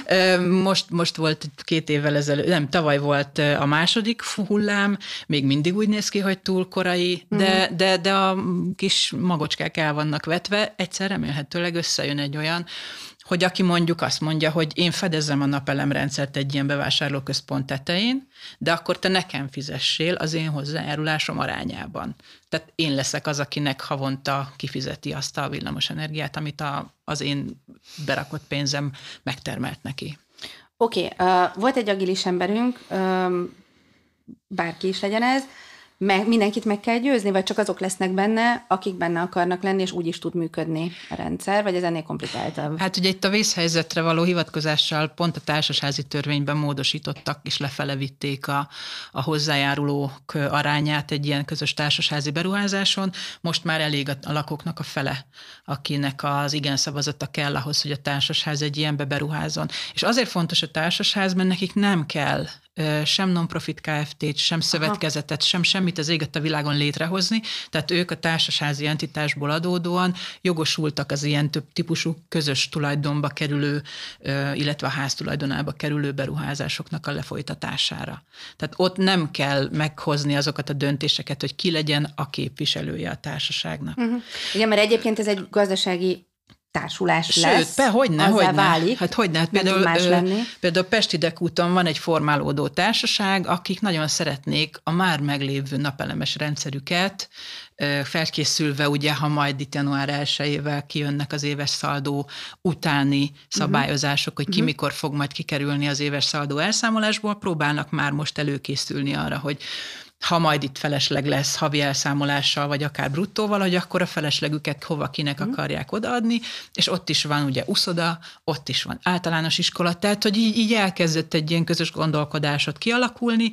Most, most volt két évvel ezelőtt, nem, tavaly volt a második hullám, még mindig úgy néz ki, hogy túl korai, de, uh-huh. de, de a kis magocskák el vannak vetve, egyszer remélhetőleg összejön egy olyan, hogy aki mondjuk azt mondja, hogy én fedezzem a napelemrendszert egy ilyen bevásárlóközpont tetején, de akkor te nekem fizessél az én hozzájárulásom arányában. Tehát én leszek az, akinek havonta kifizeti azt a villamos energiát, amit a, az én berakott pénzem megtermelt neki. Oké, okay, uh, volt egy agilis emberünk, um, bárki is legyen ez, meg, mindenkit meg kell győzni, vagy csak azok lesznek benne, akik benne akarnak lenni, és úgy is tud működni a rendszer, vagy ez ennél komplikáltabb? Hát ugye itt a vészhelyzetre való hivatkozással pont a társasházi törvényben módosítottak, és lefele vitték a, a hozzájárulók arányát egy ilyen közös társasházi beruházáson. Most már elég a, a lakóknak a fele, akinek az igen szavazata kell ahhoz, hogy a társasház egy ilyenbe beruházzon. És azért fontos a társasház, mert nekik nem kell sem non-profit Kft-t, sem szövetkezetet, Aha. sem semmit az éget a világon létrehozni, tehát ők a társasházi entitásból adódóan jogosultak az ilyen több típusú közös tulajdonba kerülő, illetve a ház tulajdonába kerülő beruházásoknak a lefolytatására. Tehát ott nem kell meghozni azokat a döntéseket, hogy ki legyen a képviselője a társaságnak. Uh-huh. Igen, mert egyébként ez egy gazdasági társulás Sőt, lesz, be, hogyne, azzá hogyne. válik, hát hogyne, hát például, más lenni. Például Pesti Dekúton van egy formálódó társaság, akik nagyon szeretnék a már meglévő napelemes rendszerüket, felkészülve ugye, ha majd itt január elsejével kijönnek az éves szaldó utáni szabályozások, hogy ki uh-huh. mikor fog majd kikerülni az éves szaldó elszámolásból, próbálnak már most előkészülni arra, hogy ha majd itt felesleg lesz havi elszámolással, vagy akár bruttóval, hogy akkor a feleslegüket hova kinek mm. akarják odaadni, és ott is van ugye uszoda, ott is van általános iskola, tehát hogy így, így elkezdett egy ilyen közös gondolkodásot kialakulni.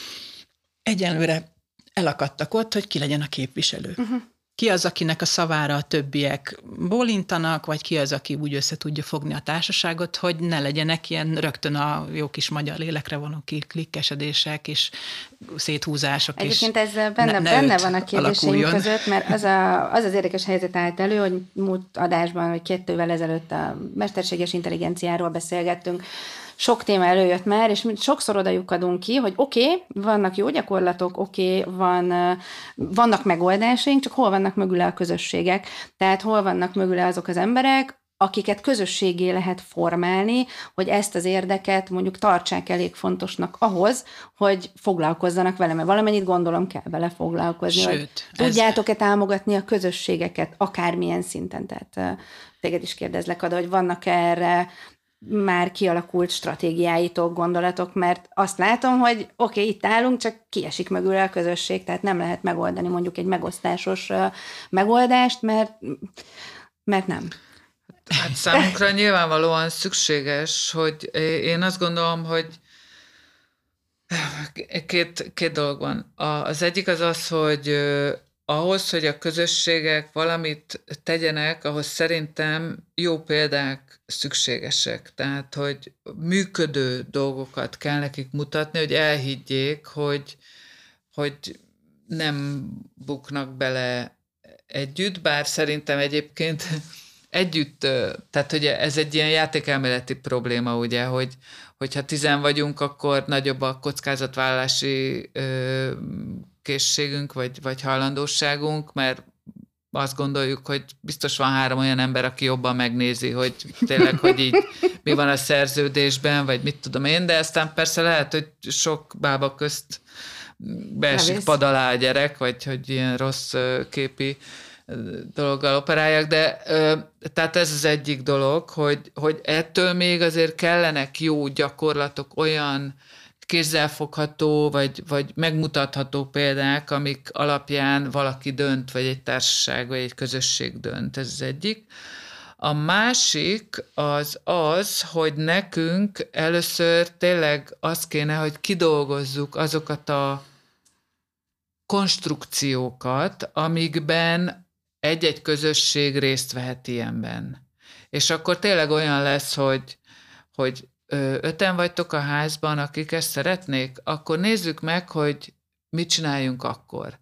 Egyenlőre elakadtak ott, hogy ki legyen a képviselő. Uh-huh. Ki az, akinek a szavára a többiek bólintanak, vagy ki az, aki úgy össze tudja fogni a társaságot, hogy ne legyenek ilyen rögtön a jó kis magyar lélekre vonó klikkesedések és széthúzások. Egyébként ez benne, ne, ne benne van a kérdéseim alakuljon. között, mert az, a, az az érdekes helyzet állt elő, hogy múlt adásban, vagy kettővel ezelőtt a mesterséges intelligenciáról beszélgettünk, sok téma előjött már, és sokszor oda lyukadunk ki, hogy oké, okay, vannak jó gyakorlatok, oké, okay, van, vannak megoldásaink, csak hol vannak mögüle a közösségek, tehát hol vannak mögüle azok az emberek, akiket közösségé lehet formálni, hogy ezt az érdeket mondjuk tartsák elég fontosnak ahhoz, hogy foglalkozzanak vele, mert valamennyit gondolom kell vele foglalkozni. Sőt, tudjátok-e támogatni a közösségeket akármilyen szinten? Tehát téged is kérdezlek, Ada, hogy vannak erre már kialakult stratégiáitok, gondolatok, mert azt látom, hogy oké, okay, itt állunk, csak kiesik mögül a közösség, tehát nem lehet megoldani mondjuk egy megosztásos megoldást, mert, mert nem. Hát számunkra nyilvánvalóan szükséges, hogy én azt gondolom, hogy két, két dolog van. Az egyik az az, hogy ahhoz, hogy a közösségek valamit tegyenek, ahhoz szerintem jó példák szükségesek. Tehát, hogy működő dolgokat kell nekik mutatni, hogy elhiggyék, hogy, hogy nem buknak bele együtt, bár szerintem egyébként együtt, tehát ugye ez egy ilyen játékelméleti probléma, ugye, hogy hogyha tizen vagyunk, akkor nagyobb a kockázatvállalási ö, készségünk, vagy, vagy hajlandóságunk, mert azt gondoljuk, hogy biztos van három olyan ember, aki jobban megnézi, hogy tényleg, hogy így mi van a szerződésben, vagy mit tudom én, de aztán persze lehet, hogy sok bába közt beesik pad alá a gyerek, vagy hogy ilyen rossz képi dologgal operálják, de tehát ez az egyik dolog, hogy, hogy ettől még azért kellenek jó gyakorlatok, olyan kézzelfogható, vagy, vagy megmutatható példák, amik alapján valaki dönt, vagy egy társaság, vagy egy közösség dönt. Ez az egyik. A másik az az, hogy nekünk először tényleg az kéne, hogy kidolgozzuk azokat a konstrukciókat, amikben egy-egy közösség részt vehet ilyenben. És akkor tényleg olyan lesz, hogy, hogy öten vagytok a házban, akik ezt szeretnék, akkor nézzük meg, hogy mit csináljunk akkor.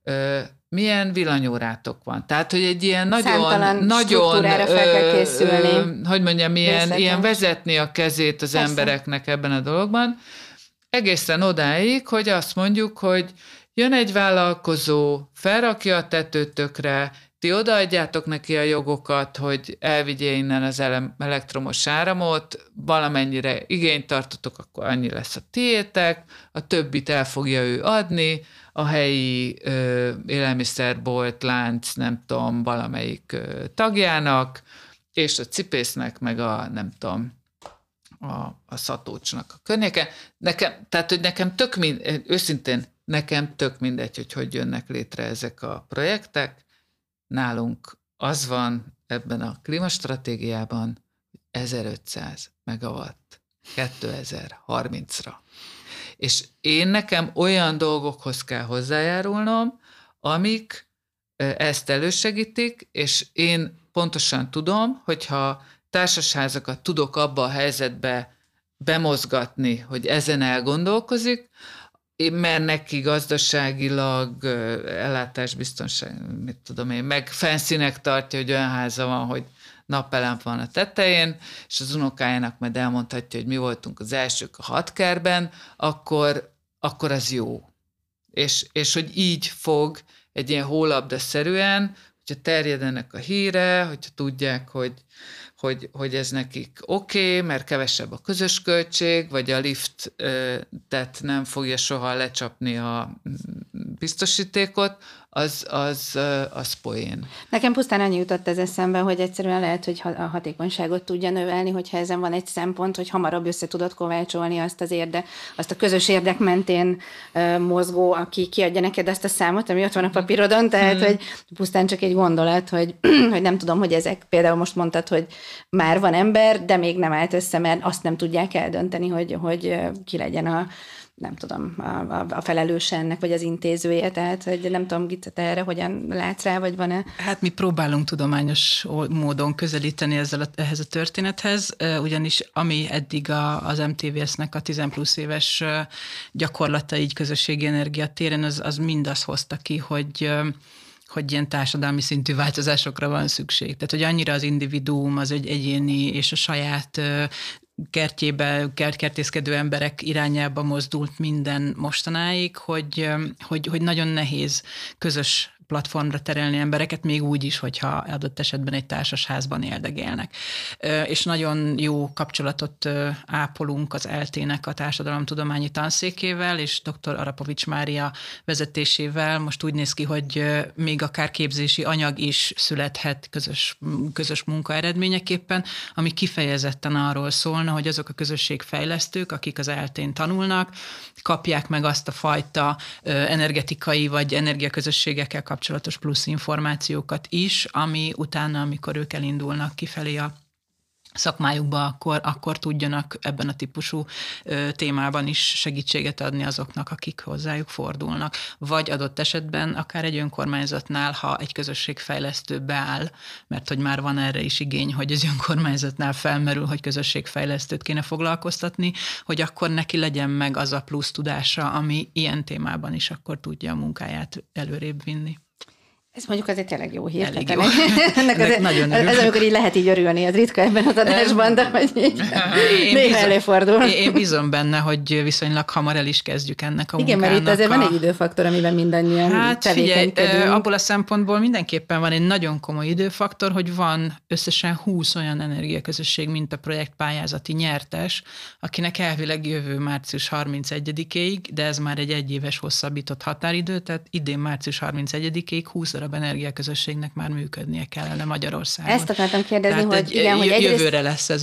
Milyen villanyórátok van. Tehát, hogy egy ilyen nagyon, nagyon fel kell készülni. Ö, hogy mondjam, ilyen, ilyen vezetni a kezét az Persze. embereknek ebben a dologban. Egészen odáig, hogy azt mondjuk, hogy jön egy vállalkozó, felrakja a tetőtökre, ti odaadjátok neki a jogokat, hogy elvigye innen az elektromos áramot, valamennyire igényt tartotok, akkor annyi lesz a tiétek, a többit el fogja ő adni, a helyi ö, élelmiszerbolt, lánc, nem tudom, valamelyik ö, tagjának, és a cipésznek, meg a, nem tudom, a, a szatócsnak a környéke. Nekem, tehát, hogy nekem tök mind, őszintén nekem tök mindegy, hogy hogy jönnek létre ezek a projektek. Nálunk az van ebben a klímastratégiában ezerötszáz megawatt kétezer-harmincra. És én nekem olyan dolgokhoz kell hozzájárulnom, amik ezt elősegítik, és én pontosan tudom, hogyha társasházakat tudok abba a helyzetbe bemozgatni, hogy ezen elgondolkozik, mert neki gazdaságilag ellátásbiztonság, mit tudom én, meg fenszínek tartja, hogy olyan háza van, hogy napelem van a tetején, és az unokájának majd elmondhatja, hogy mi voltunk az elsők a hatkerben, akkor, akkor az jó. És, és hogy így fog egy ilyen hólabda-szerűen, hogyha terjedenek a híre, hogyha tudják, hogy, hogy, hogy ez nekik oké, okay, mert kevesebb a közös költség, vagy a liftet nem fogja soha lecsapni a biztosítékot, az, az, az poén. Nekem pusztán annyi jutott ez eszembe, hogy egyszerűen lehet, hogy a hatékonyságot tudja növelni, hogyha ezen van egy szempont, hogy hamarabb össze tudod kovácsolni azt az érde, azt a közös érdek mentén uh, mozgó, aki kiadja neked azt a számot, ami ott van a papírodon, tehát, hogy pusztán csak egy gondolat, hogy, hogy nem tudom, hogy ezek, például most mondtad, hogy már van ember, de még nem állt össze, mert azt nem tudják eldönteni, hogy, hogy ki legyen a nem tudom, a, a felelőse ennek, vagy az intézője, tehát hogy nem tudom, Gitta, te erre hogyan látsz rá, vagy van-e? Hát mi próbálunk tudományos módon közelíteni ezzel a, ehhez a történethez, ugyanis ami eddig a, az em té vé es-nek a tíz plusz éves gyakorlata így közösségi energia téren, az, az mind azt hozta ki, hogy hogy ilyen társadalmi szintű változásokra van szükség. Tehát, hogy annyira az individuum, az egy egyéni és a saját kertjébe, kertészkedő emberek irányába mozdult minden mostanáig, hogy, hogy, hogy nagyon nehéz közös platformra terelni embereket, még úgy is, hogyha adott esetben egy társasházban éldegélnek. És nagyon jó kapcsolatot ápolunk az eltének a társadalomtudományi tanszékével, és dr. Arapovics Mária vezetésével. Most úgy néz ki, hogy még akár képzési anyag is születhet közös, közös munka eredményeképpen, ami kifejezetten arról szólna, hogy azok a közösségfejlesztők, akik az eltén tanulnak, kapják meg azt a fajta energetikai vagy energiaközösségekkel kapcsolatos plusz információkat is, ami utána, amikor ők elindulnak kifelé a szakmájukba, akkor, akkor tudjanak ebben a típusú ö, témában is segítséget adni azoknak, akik hozzájuk fordulnak. Vagy adott esetben akár egy önkormányzatnál, ha egy közösségfejlesztő beáll, mert hogy már van erre is igény, hogy az önkormányzatnál felmerül, hogy közösségfejlesztőt kéne foglalkoztatni, hogy akkor neki legyen meg az a plusz tudása, ami ilyen témában is akkor tudja a munkáját előrébb vinni. Ez mondjuk azért tényleg jó hír. Elég jó. Ennek azért, nagyon ez, ez amikor így lehet így örülni, az ritka ebben az adásban, de hogy így néha előfordul. Én bízom benne, hogy viszonylag hamar el is kezdjük ennek a Igen, munkának. mert itt azért a... van egy időfaktor, amiben mindannyian hát, tevékenykedünk. Figyelj, abból a szempontból mindenképpen van egy nagyon komoly időfaktor, hogy van összesen húsz olyan energiaközösség, mint a projektpályázati nyertes, akinek elvileg jövő március harmincegyedikéig, de ez már egy egyéves hosszabbított határidő, tehát idén március harmincegyedikéig húsz darab energiaközösségnek már működnie kellene Magyarországon. Ezt akartam kérdezni, tehát hogy igen, hogy egyrészt... jövőre lesz ez a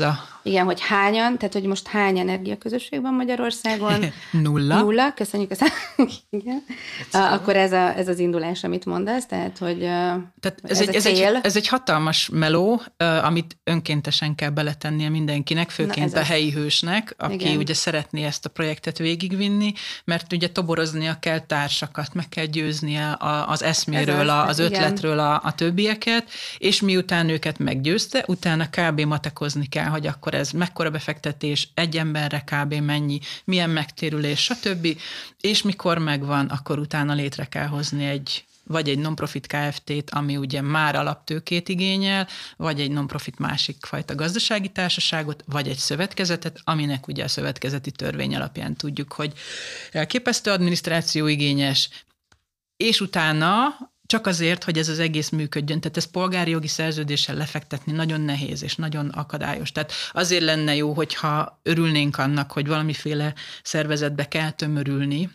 Igen, hogy hányan, tehát hogy most hány energiaközösség van Magyarországon? Nulla. Nulla, köszönjük a Igen. Akkor ez, a, ez az indulás, amit mondasz, tehát hogy tehát ez, ez, egy, ez, egy, cél. ez egy hatalmas meló, amit önkéntesen kell beletennie mindenkinek, főként Na, a helyi hősnek, aki Igen. ugye szeretné ezt a projektet végigvinni, mert ugye toboroznia kell társakat, meg kell győznie az eszméről, az, az ötletről a, a többieket, és miután őket meggyőzte, utána kb. Matekozni kell, hogy akkor ez mekkora befektetés, egy emberre kb. Mennyi, milyen megtérülés, stb. És mikor megvan, akkor utána létre kell hozni egy vagy egy non-profit Kft-t, ami ugye már alaptőkét igényel, vagy egy non-profit másik fajta gazdasági társaságot, vagy egy szövetkezetet, aminek ugye a szövetkezeti törvény alapján tudjuk, hogy elképesztő adminisztráció igényes, és utána csak azért, hogy ez az egész működjön. Tehát ez polgári jogi szerződéssel lefektetni nagyon nehéz és nagyon akadályos. Tehát azért lenne jó, hogyha örülnénk annak, hogy valamiféle szervezetbe kell tömörülni,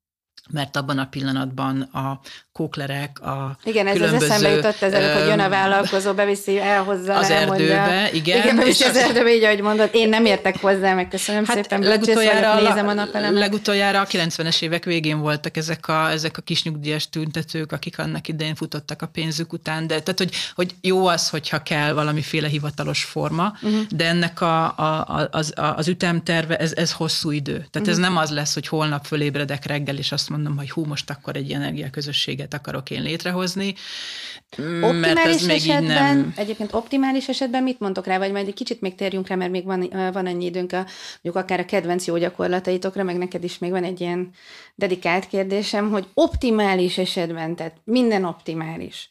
mert abban a pillanatban a kóklerek, a igen, ez különböző... Igen, ez eszembe jutott ezelőtt, hogy jön a vállalkozó, beviszi, elhozza, az erdőbe, elmondja. igen. Igen, beviszi az erdőbe, így, ahogy mondod. Én nem értek hozzá, meg köszönöm hát szépen. Legutoljára, Bocsész, nézem a napelemet. Legutoljára a kilencvenes évek végén voltak ezek a, ezek a kisnyugdíjas tüntetők, akik annak idején futottak a pénzük után, de tehát, hogy, hogy jó az, hogyha kell valamiféle hivatalos forma, uh-huh. de ennek a, a, az, az ütemterve, ez, ez hosszú idő. Tehát uh-huh. ez nem az lesz, hogy holnap fölébredek reggel, és azt mondom, hogy hú, most akkor egy energiaközösséget akarok én létrehozni, optimális mert ez még esetben, így nem... Egyébként optimális esetben mit mondtok rá, vagy majd egy kicsit még térjünk rá, mert még van, van ennyi időnk a, mondjuk akár a kedvenc jó gyakorlataitokra, meg neked is még van egy ilyen dedikált kérdésem, hogy optimális esetben, tehát minden optimális.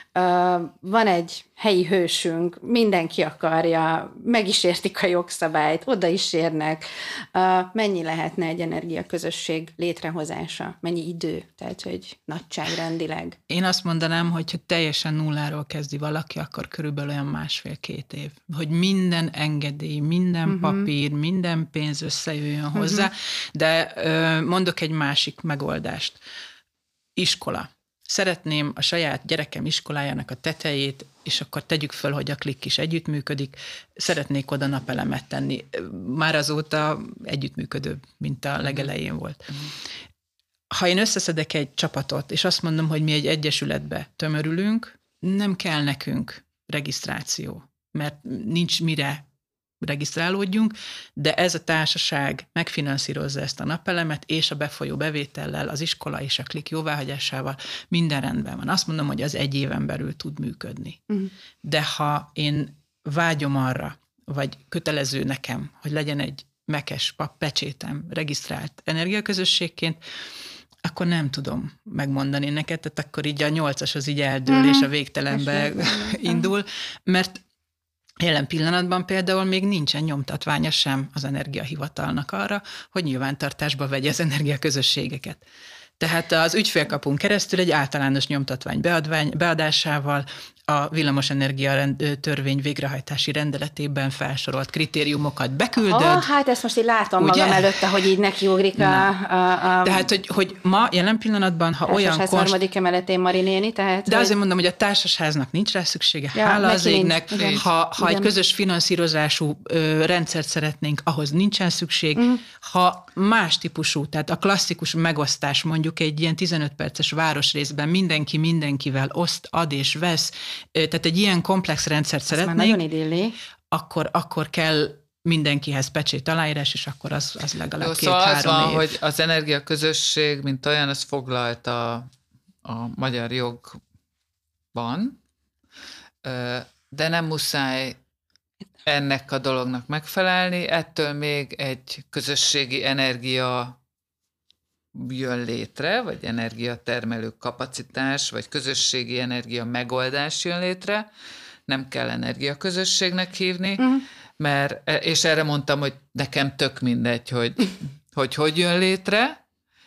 Uh, van egy helyi hősünk, mindenki akarja, meg is értik a jogszabályt, oda is érnek. Uh, mennyi lehetne egy energiaközösség létrehozása? Mennyi idő? Tehát, hogy nagyságrendileg. Én azt mondanám, hogy ha teljesen nulláról kezdi valaki, akkor körülbelül olyan másfél-két év. Hogy minden engedély, minden uh-huh. papír, minden pénz összejöjjön uh-huh. hozzá, de uh, mondok egy másik megoldást. Iskola. Szeretném a saját gyerekem iskolájának a tetejét, és akkor tegyük föl, hogy a klikk is együttműködik, szeretnék oda napelemet tenni. Már azóta együttműködőbb, mint a legelején volt. Ha én összeszedek egy csapatot, és azt mondom, hogy mi egy egyesületbe tömörülünk, nem kell nekünk regisztráció, mert nincs mire regisztrálódjunk, de ez a társaság megfinanszírozza ezt a napelemet, és a befolyó bevétellel, az iskola és a klik jóváhagyásával minden rendben van. Azt mondom, hogy az egy éven belül tud működni. Uh-huh. De ha én vágyom arra, vagy kötelező nekem, hogy legyen egy mekes pecsétem regisztrált energiaközösségként, akkor nem tudom megmondani neked, tehát akkor így a nyolcas az így eldől, uh-huh. és a végtelenbe indul, mert jelen pillanatban például még nincsen nyomtatványa sem az energiahivatalnak arra, hogy nyilvántartásba vegye az energiaközösségeket. Tehát az ügyfélkapun keresztül egy általános nyomtatvány beadvány, beadásával a villamosenergia törvény végrehajtási rendeletében felsorolt kritériumokat beküldöd. Oh, hát ezt most így látom ugye? Magam előtte, hogy így nekiugrik a, a, a... Tehát, hogy, hogy ma jelen pillanatban, ha olyan... Társasház konst... harmadik emeletén Marinéni, tehát... De hogy... azért mondom, hogy a társasháznak nincs rá szüksége, ja, hála az égnek. Nincs, ha ha egy közös finanszírozású ö, rendszert szeretnénk, ahhoz nincsen szükség. Uh-huh. Ha más típusú, tehát a klasszikus megosztás, mondjuk egy ilyen tizenöt perces városrészben mindenki mindenkivel oszt, ad és vesz, tehát egy ilyen komplex rendszert szeretnénk, akkor, akkor kell mindenkihez pecsét aláírás, és akkor az, az legalább Jó, két-három szóval az van, év. hogy az energiaközösség, mint olyan, az foglalt a, a magyar jogban, de nem muszáj ennek a dolognak megfelelni, ettől még egy közösségi energia jön létre, vagy energiatermelő kapacitás, vagy közösségi energia megoldás jön létre, nem kell energiaközösségnek hívni, uh-huh. mert, és erre mondtam, hogy nekem tök mindegy, hogy hogy, hogy jön létre,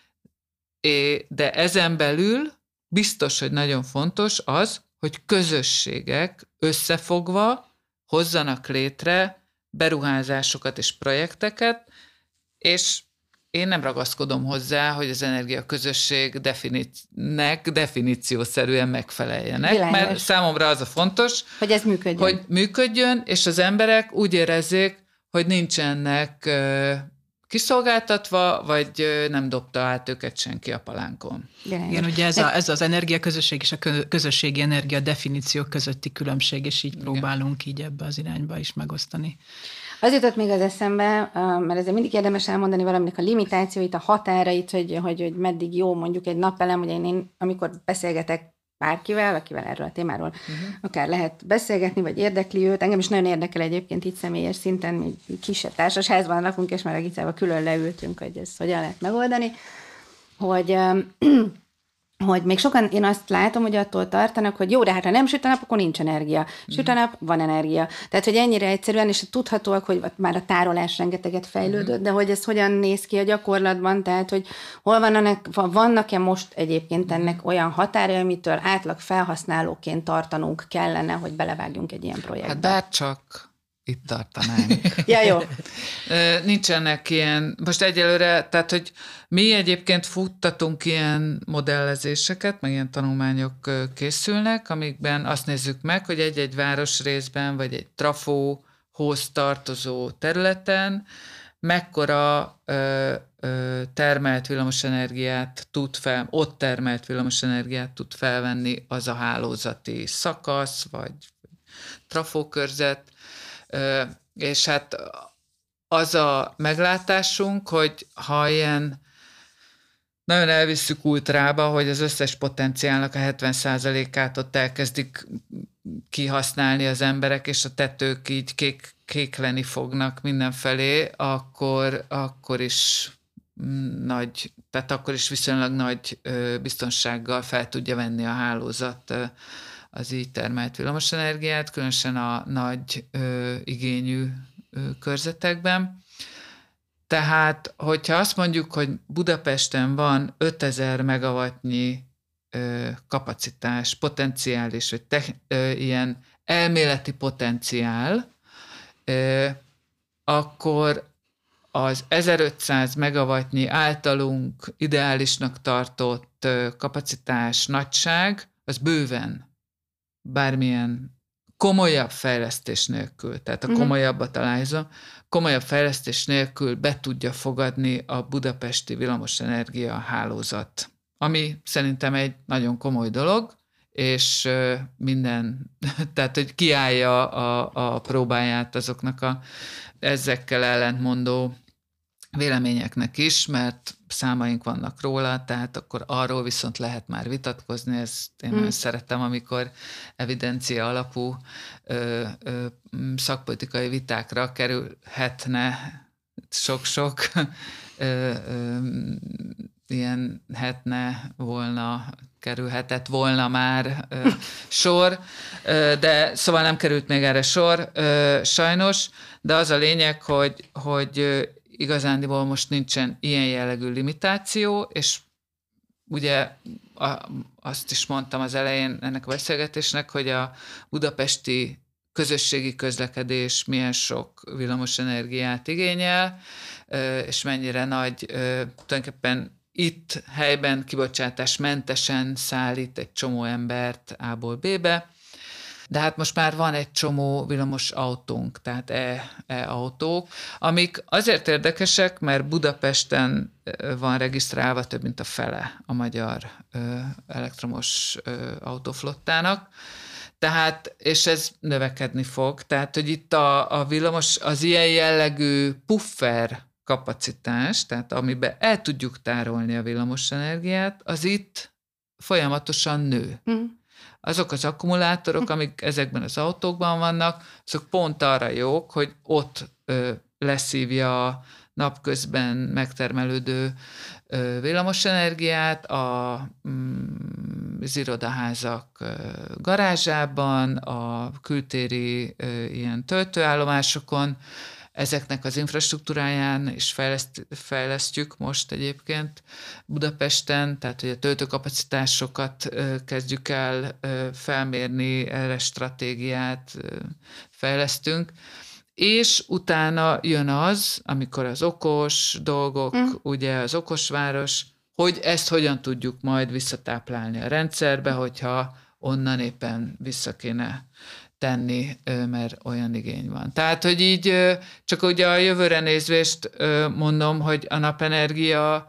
de ezen belül biztos, hogy nagyon fontos az, hogy közösségek összefogva hozzanak létre beruházásokat és projekteket, és én nem ragaszkodom hozzá, hogy az energiaközösségnek definíc- definíciószerűen megfeleljenek, Világos. Mert számomra az a fontos, hogy ez működjön. hogy működjön, és az emberek úgy érezzék, hogy nincsenek kiszolgáltatva, vagy nem dobta át őket senki a palánkon. Igen, Igen ugye ez, a, ez az energiaközösség és a közösségi energia definíciók közötti különbség, és így próbálunk így ebbe az irányba is megosztani. Az jutott még az eszembe, mert ezzel mindig érdemes elmondani valaminek a limitációit, a határait, hogy, hogy, hogy meddig jó mondjuk egy napelem, ugye én, én amikor beszélgetek bárkivel, akivel erről a témáról uh-huh. akár lehet beszélgetni, vagy érdekli őt. Engem is nagyon érdekel egyébként itt személyes szinten, mi kisebb társasházban lakunk, és már a Gicával külön leültünk, hogy ezt hogyan lehet megoldani, hogy... hogy még sokan, én azt látom, hogy attól tartanak, hogy jó, de hát ha nem süt a nap, akkor nincs energia. Süt a nap, van energia. Tehát, hogy ennyire egyszerűen, és tudhatóak, hogy már a tárolás rengeteget fejlődött, de hogy ez hogyan néz ki a gyakorlatban, tehát, hogy hol vannak, vannak-e most egyébként ennek olyan határai, amitől átlag felhasználóként tartanunk kellene, hogy belevágjunk egy ilyen projektbe. Hát bárcsak itt tartanánk. Ja, jó. Nincsenek ilyen, most egyelőre, tehát, hogy mi egyébként futtatunk ilyen modellezéseket, meg ilyen tanulmányok készülnek, amikben azt nézzük meg, hogy egy-egy városrészben, vagy egy trafóhoz tartozó területen mekkora ö, ö, termelt villamosenergiát tud fel, ott termelt villamosenergiát tud felvenni az a hálózati szakasz, vagy trafókörzet, és hát az a meglátásunk, hogy ha ilyen nagyon elvisszük ultrába, hogy az összes potenciálnak a hetven százalékát ott elkezdik kihasználni az emberek, és a tetők így kék, kékleni fognak mindenfelé, akkor, akkor is nagy, tehát akkor is viszonylag nagy biztonsággal fel tudja venni a hálózat az így termelt villamosenergiát, különösen a nagy ö, igényű ö, körzetekben. Tehát, hogyha azt mondjuk, hogy Budapesten van ötezer megawattnyi ö, kapacitás, potenciális, vagy techn- ö, ilyen elméleti potenciál, ö, akkor az ezerötszáz megawattnyi általunk ideálisnak tartott ö, kapacitás nagyság, az bőven bármilyen komolyabb fejlesztés nélkül, tehát a komolyabbat aláhúzom, komolyabb fejlesztés nélkül be tudja fogadni a budapesti villamosenergia hálózat, ami szerintem egy nagyon komoly dolog, és minden, tehát hogy kiállja a, a próbáját azoknak a ezekkel ellentmondó véleményeknek is, mert számaink vannak róla, tehát akkor arról viszont lehet már vitatkozni, ezt én hmm. nagyon szeretem, amikor evidencia alapú ö, ö, szakpolitikai vitákra kerülhetne sok-sok ö, ö, ilyen hetne volna, kerülhetett volna már ö, sor, ö, de szóval nem került még erre sor, ö, sajnos, de az a lényeg, hogy, hogy igazándiból most nincsen ilyen jellegű limitáció, és ugye a, azt is mondtam az elején ennek a beszélgetésnek, hogy a budapesti közösségi közlekedés milyen sok villamosenergiát igényel, és mennyire nagy, tulajdonképpen itt helyben kibocsátásmentesen szállít egy csomó embert A-ból B-be, de hát most már van egy csomó villamos autónk, tehát e, e-autók, amik azért érdekesek, mert Budapesten van regisztrálva több mint a fele a magyar ö, elektromos ö, autóflottának, tehát, és ez növekedni fog, tehát, hogy itt a, a villamos, az ilyen jellegű puffer kapacitás, tehát amiben el tudjuk tárolni a villamosenergiát, az itt folyamatosan nő. Mm. Azok az akkumulátorok, amik ezekben az autókban vannak, azok pont arra jók, hogy ott ö, leszívja a napközben megtermelődő ö, villamosenergiát a, mm, az irodaházak ö, garázsában, a kültéri ö, ilyen töltőállomásokon, ezeknek az infrastruktúráján is fejleszt, fejlesztjük most egyébként Budapesten, tehát hogy a töltőkapacitásokat kezdjük el felmérni, erre stratégiát fejlesztünk, és utána jön az, amikor az okos dolgok, mm. ugye az okosváros, hogy ezt hogyan tudjuk majd visszatáplálni a rendszerbe, hogyha onnan éppen vissza kéne tenni, mert olyan igény van. Tehát, hogy így csak ugye a jövőre nézvést mondom, hogy a napenergia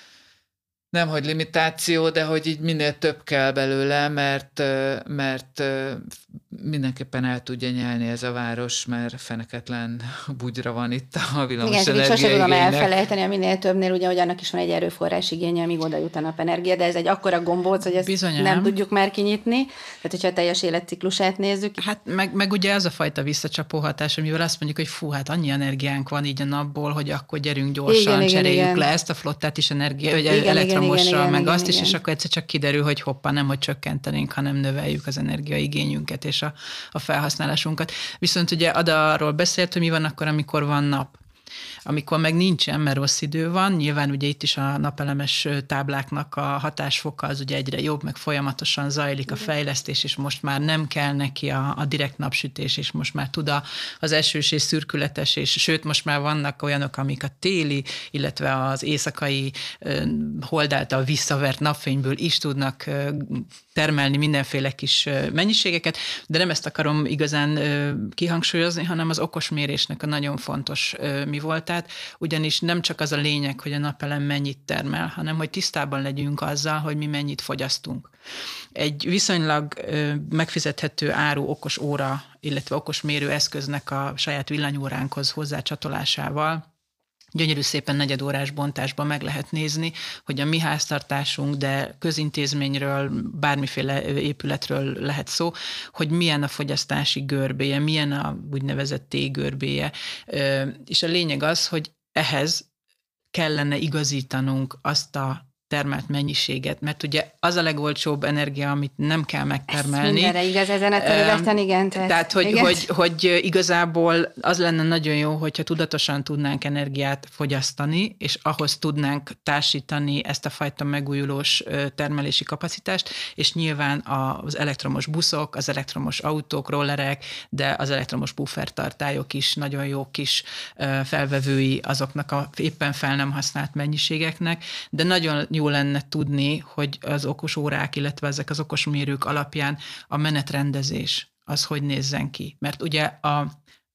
nem, hogy limitáció, de hogy így minél több kell belőle, mert, mert mindenképpen el tudja nyelni ez a város, mert feneketlen bugyra van itt a villamos energiaigénynek. Igen, sosem tudom elfelejteni, a minél többnél, ugye, hogy annak is van egy erőforrás igénye, amíg oda jut a napenergia, de ez egy akkora gombóc, hogy ezt Bizonyám. nem tudjuk már kinyitni. Tehát, hogyha a teljes életciklusát nézzük. Hát meg, meg ugye az a fajta visszacsapó hatás, amivel azt mondjuk, hogy fú, hát annyi energiánk van így a napból, hogy akkor gyerünk gyorsan, igen, cseréljük igen, le igen. ezt a flottát is energia, hogy igen, elektromosra, igen, meg igen, azt igen, is, igen. és akkor egyszer csak kiderül, hogy hoppá, nem, hogy csökkentenénk, hanem növeljük az energiaigényünket és a, a felhasználásunkat. Viszont ugye Ada arról beszélt, hogy mi van akkor, amikor van nap. Amikor meg nincsen, mert rossz idő van, nyilván ugye itt is a napelemes tábláknak a hatásfoka az ugye egyre jobb, meg folyamatosan zajlik a fejlesztés, és most már nem kell neki a, a direkt napsütés, és most már tud a, az esős és szürkületes, és sőt, most már vannak olyanok, amik a téli, illetve az éjszakai hold által visszavert napfényből is tudnak termelni mindenféle kis mennyiségeket, de nem ezt akarom igazán kihangsúlyozni, hanem az okosmérésnek a nagyon fontos mi voltát, ugyanis nem csak az a lényeg, hogy a napelem mennyit termel, hanem hogy tisztában legyünk azzal, hogy mi mennyit fogyasztunk. Egy viszonylag megfizethető áru okos óra, illetve okos mérőeszköznek a saját villanyóránkhoz hozzácsatolásával gyönyörű szépen negyedórás bontásban meg lehet nézni, hogy a mi háztartásunk, de közintézményről, bármiféle épületről lehet szó, hogy milyen a fogyasztási görbéje, milyen a úgynevezett T-görbéje. És a lényeg az, hogy ehhez kellene igazítanunk azt a termelt mennyiséget, mert ugye az a legolcsóbb energia, amit nem kell megtermelni. Ez mindenre igaz ezen a területen, igen. Tehát, tehát hogy, hogy, hogy igazából az lenne nagyon jó, hogyha tudatosan tudnánk energiát fogyasztani, és ahhoz tudnánk társítani ezt a fajta megújulós termelési kapacitást, és nyilván az elektromos buszok, az elektromos autók, rollerek, de az elektromos puffertartályok is nagyon jó kis felvevői azoknak a éppen fel nem használt mennyiségeknek, de nagyon jó lenne tudni, hogy az okos órák, illetve ezek az okos mérők alapján a menetrendezés az hogy nézzen ki. Mert ugye a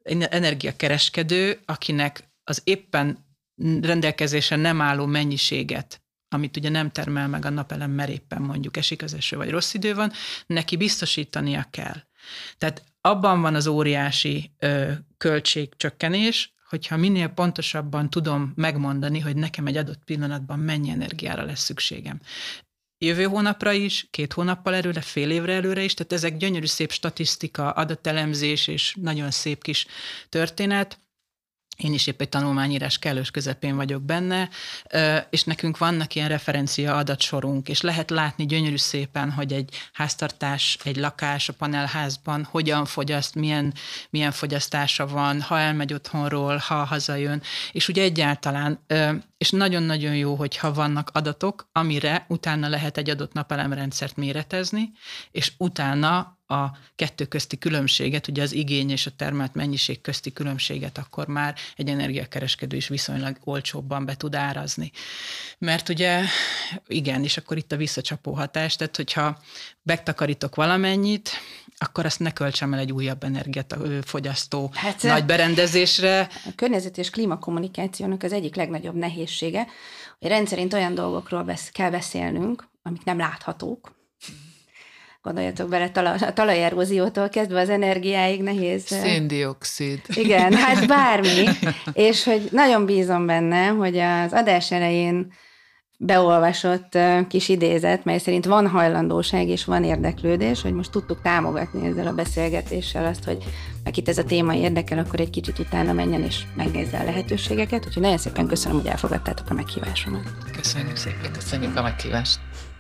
energiakereskedő, akinek az éppen rendelkezésre nem álló mennyiséget, amit ugye nem termel meg a napelem, mert éppen mondjuk esik az eső, vagy rossz idő van, neki biztosítania kell. Tehát abban van az óriási ö, költségcsökkenés, hogyha minél pontosabban tudom megmondani, hogy nekem egy adott pillanatban mennyi energiára lesz szükségem. Jövő hónapra is, két hónappal előre, fél évre előre is, tehát ezek gyönyörű szép statisztika, adatelemzés és nagyon szép kis történet. Én is épp egy tanulmányírás kellős közepén vagyok benne, és nekünk vannak ilyen referencia adatsorunk, és lehet látni gyönyörű szépen, hogy egy háztartás, egy lakás a panelházban hogyan fogyaszt, milyen, milyen fogyasztása van, ha elmegy otthonról, ha hazajön, és ugye egyáltalán, és nagyon-nagyon jó, hogyha vannak adatok, amire utána lehet egy adott napelemrendszert méretezni, és utána a kettő közti különbséget, ugye az igény és a termelt mennyiség közti különbséget akkor már egy energiakereskedő is viszonylag olcsóbban be tud árazni. Mert ugye igen, és akkor itt a visszacsapó hatás, tehát hogyha megtakarítok valamennyit, akkor azt ne költsem el egy újabb energiafogyasztó hát, nagy berendezésre. A környezeti és klímakommunikációnak az egyik legnagyobb nehézsége, hogy rendszerint olyan dolgokról besz- kell beszélnünk, amik nem láthatók. Gondoljatok bele, a talajeróziótól kezdve az energiáig nehéz. Széndioxid. Igen, hát bármi. És hogy nagyon bízom benne, hogy az adás elején beolvasott kis idézet, mely szerint van hajlandóság és van érdeklődés, hogy most tudtuk támogatni ezzel a beszélgetéssel azt, hogy akit ez a téma érdekel, akkor egy kicsit utána menjen és megnézze a lehetőségeket. Úgyhogy nagyon szépen köszönöm, hogy elfogadtátok a meghívásomat. Köszönjük szépen, köszönjük a meghívást.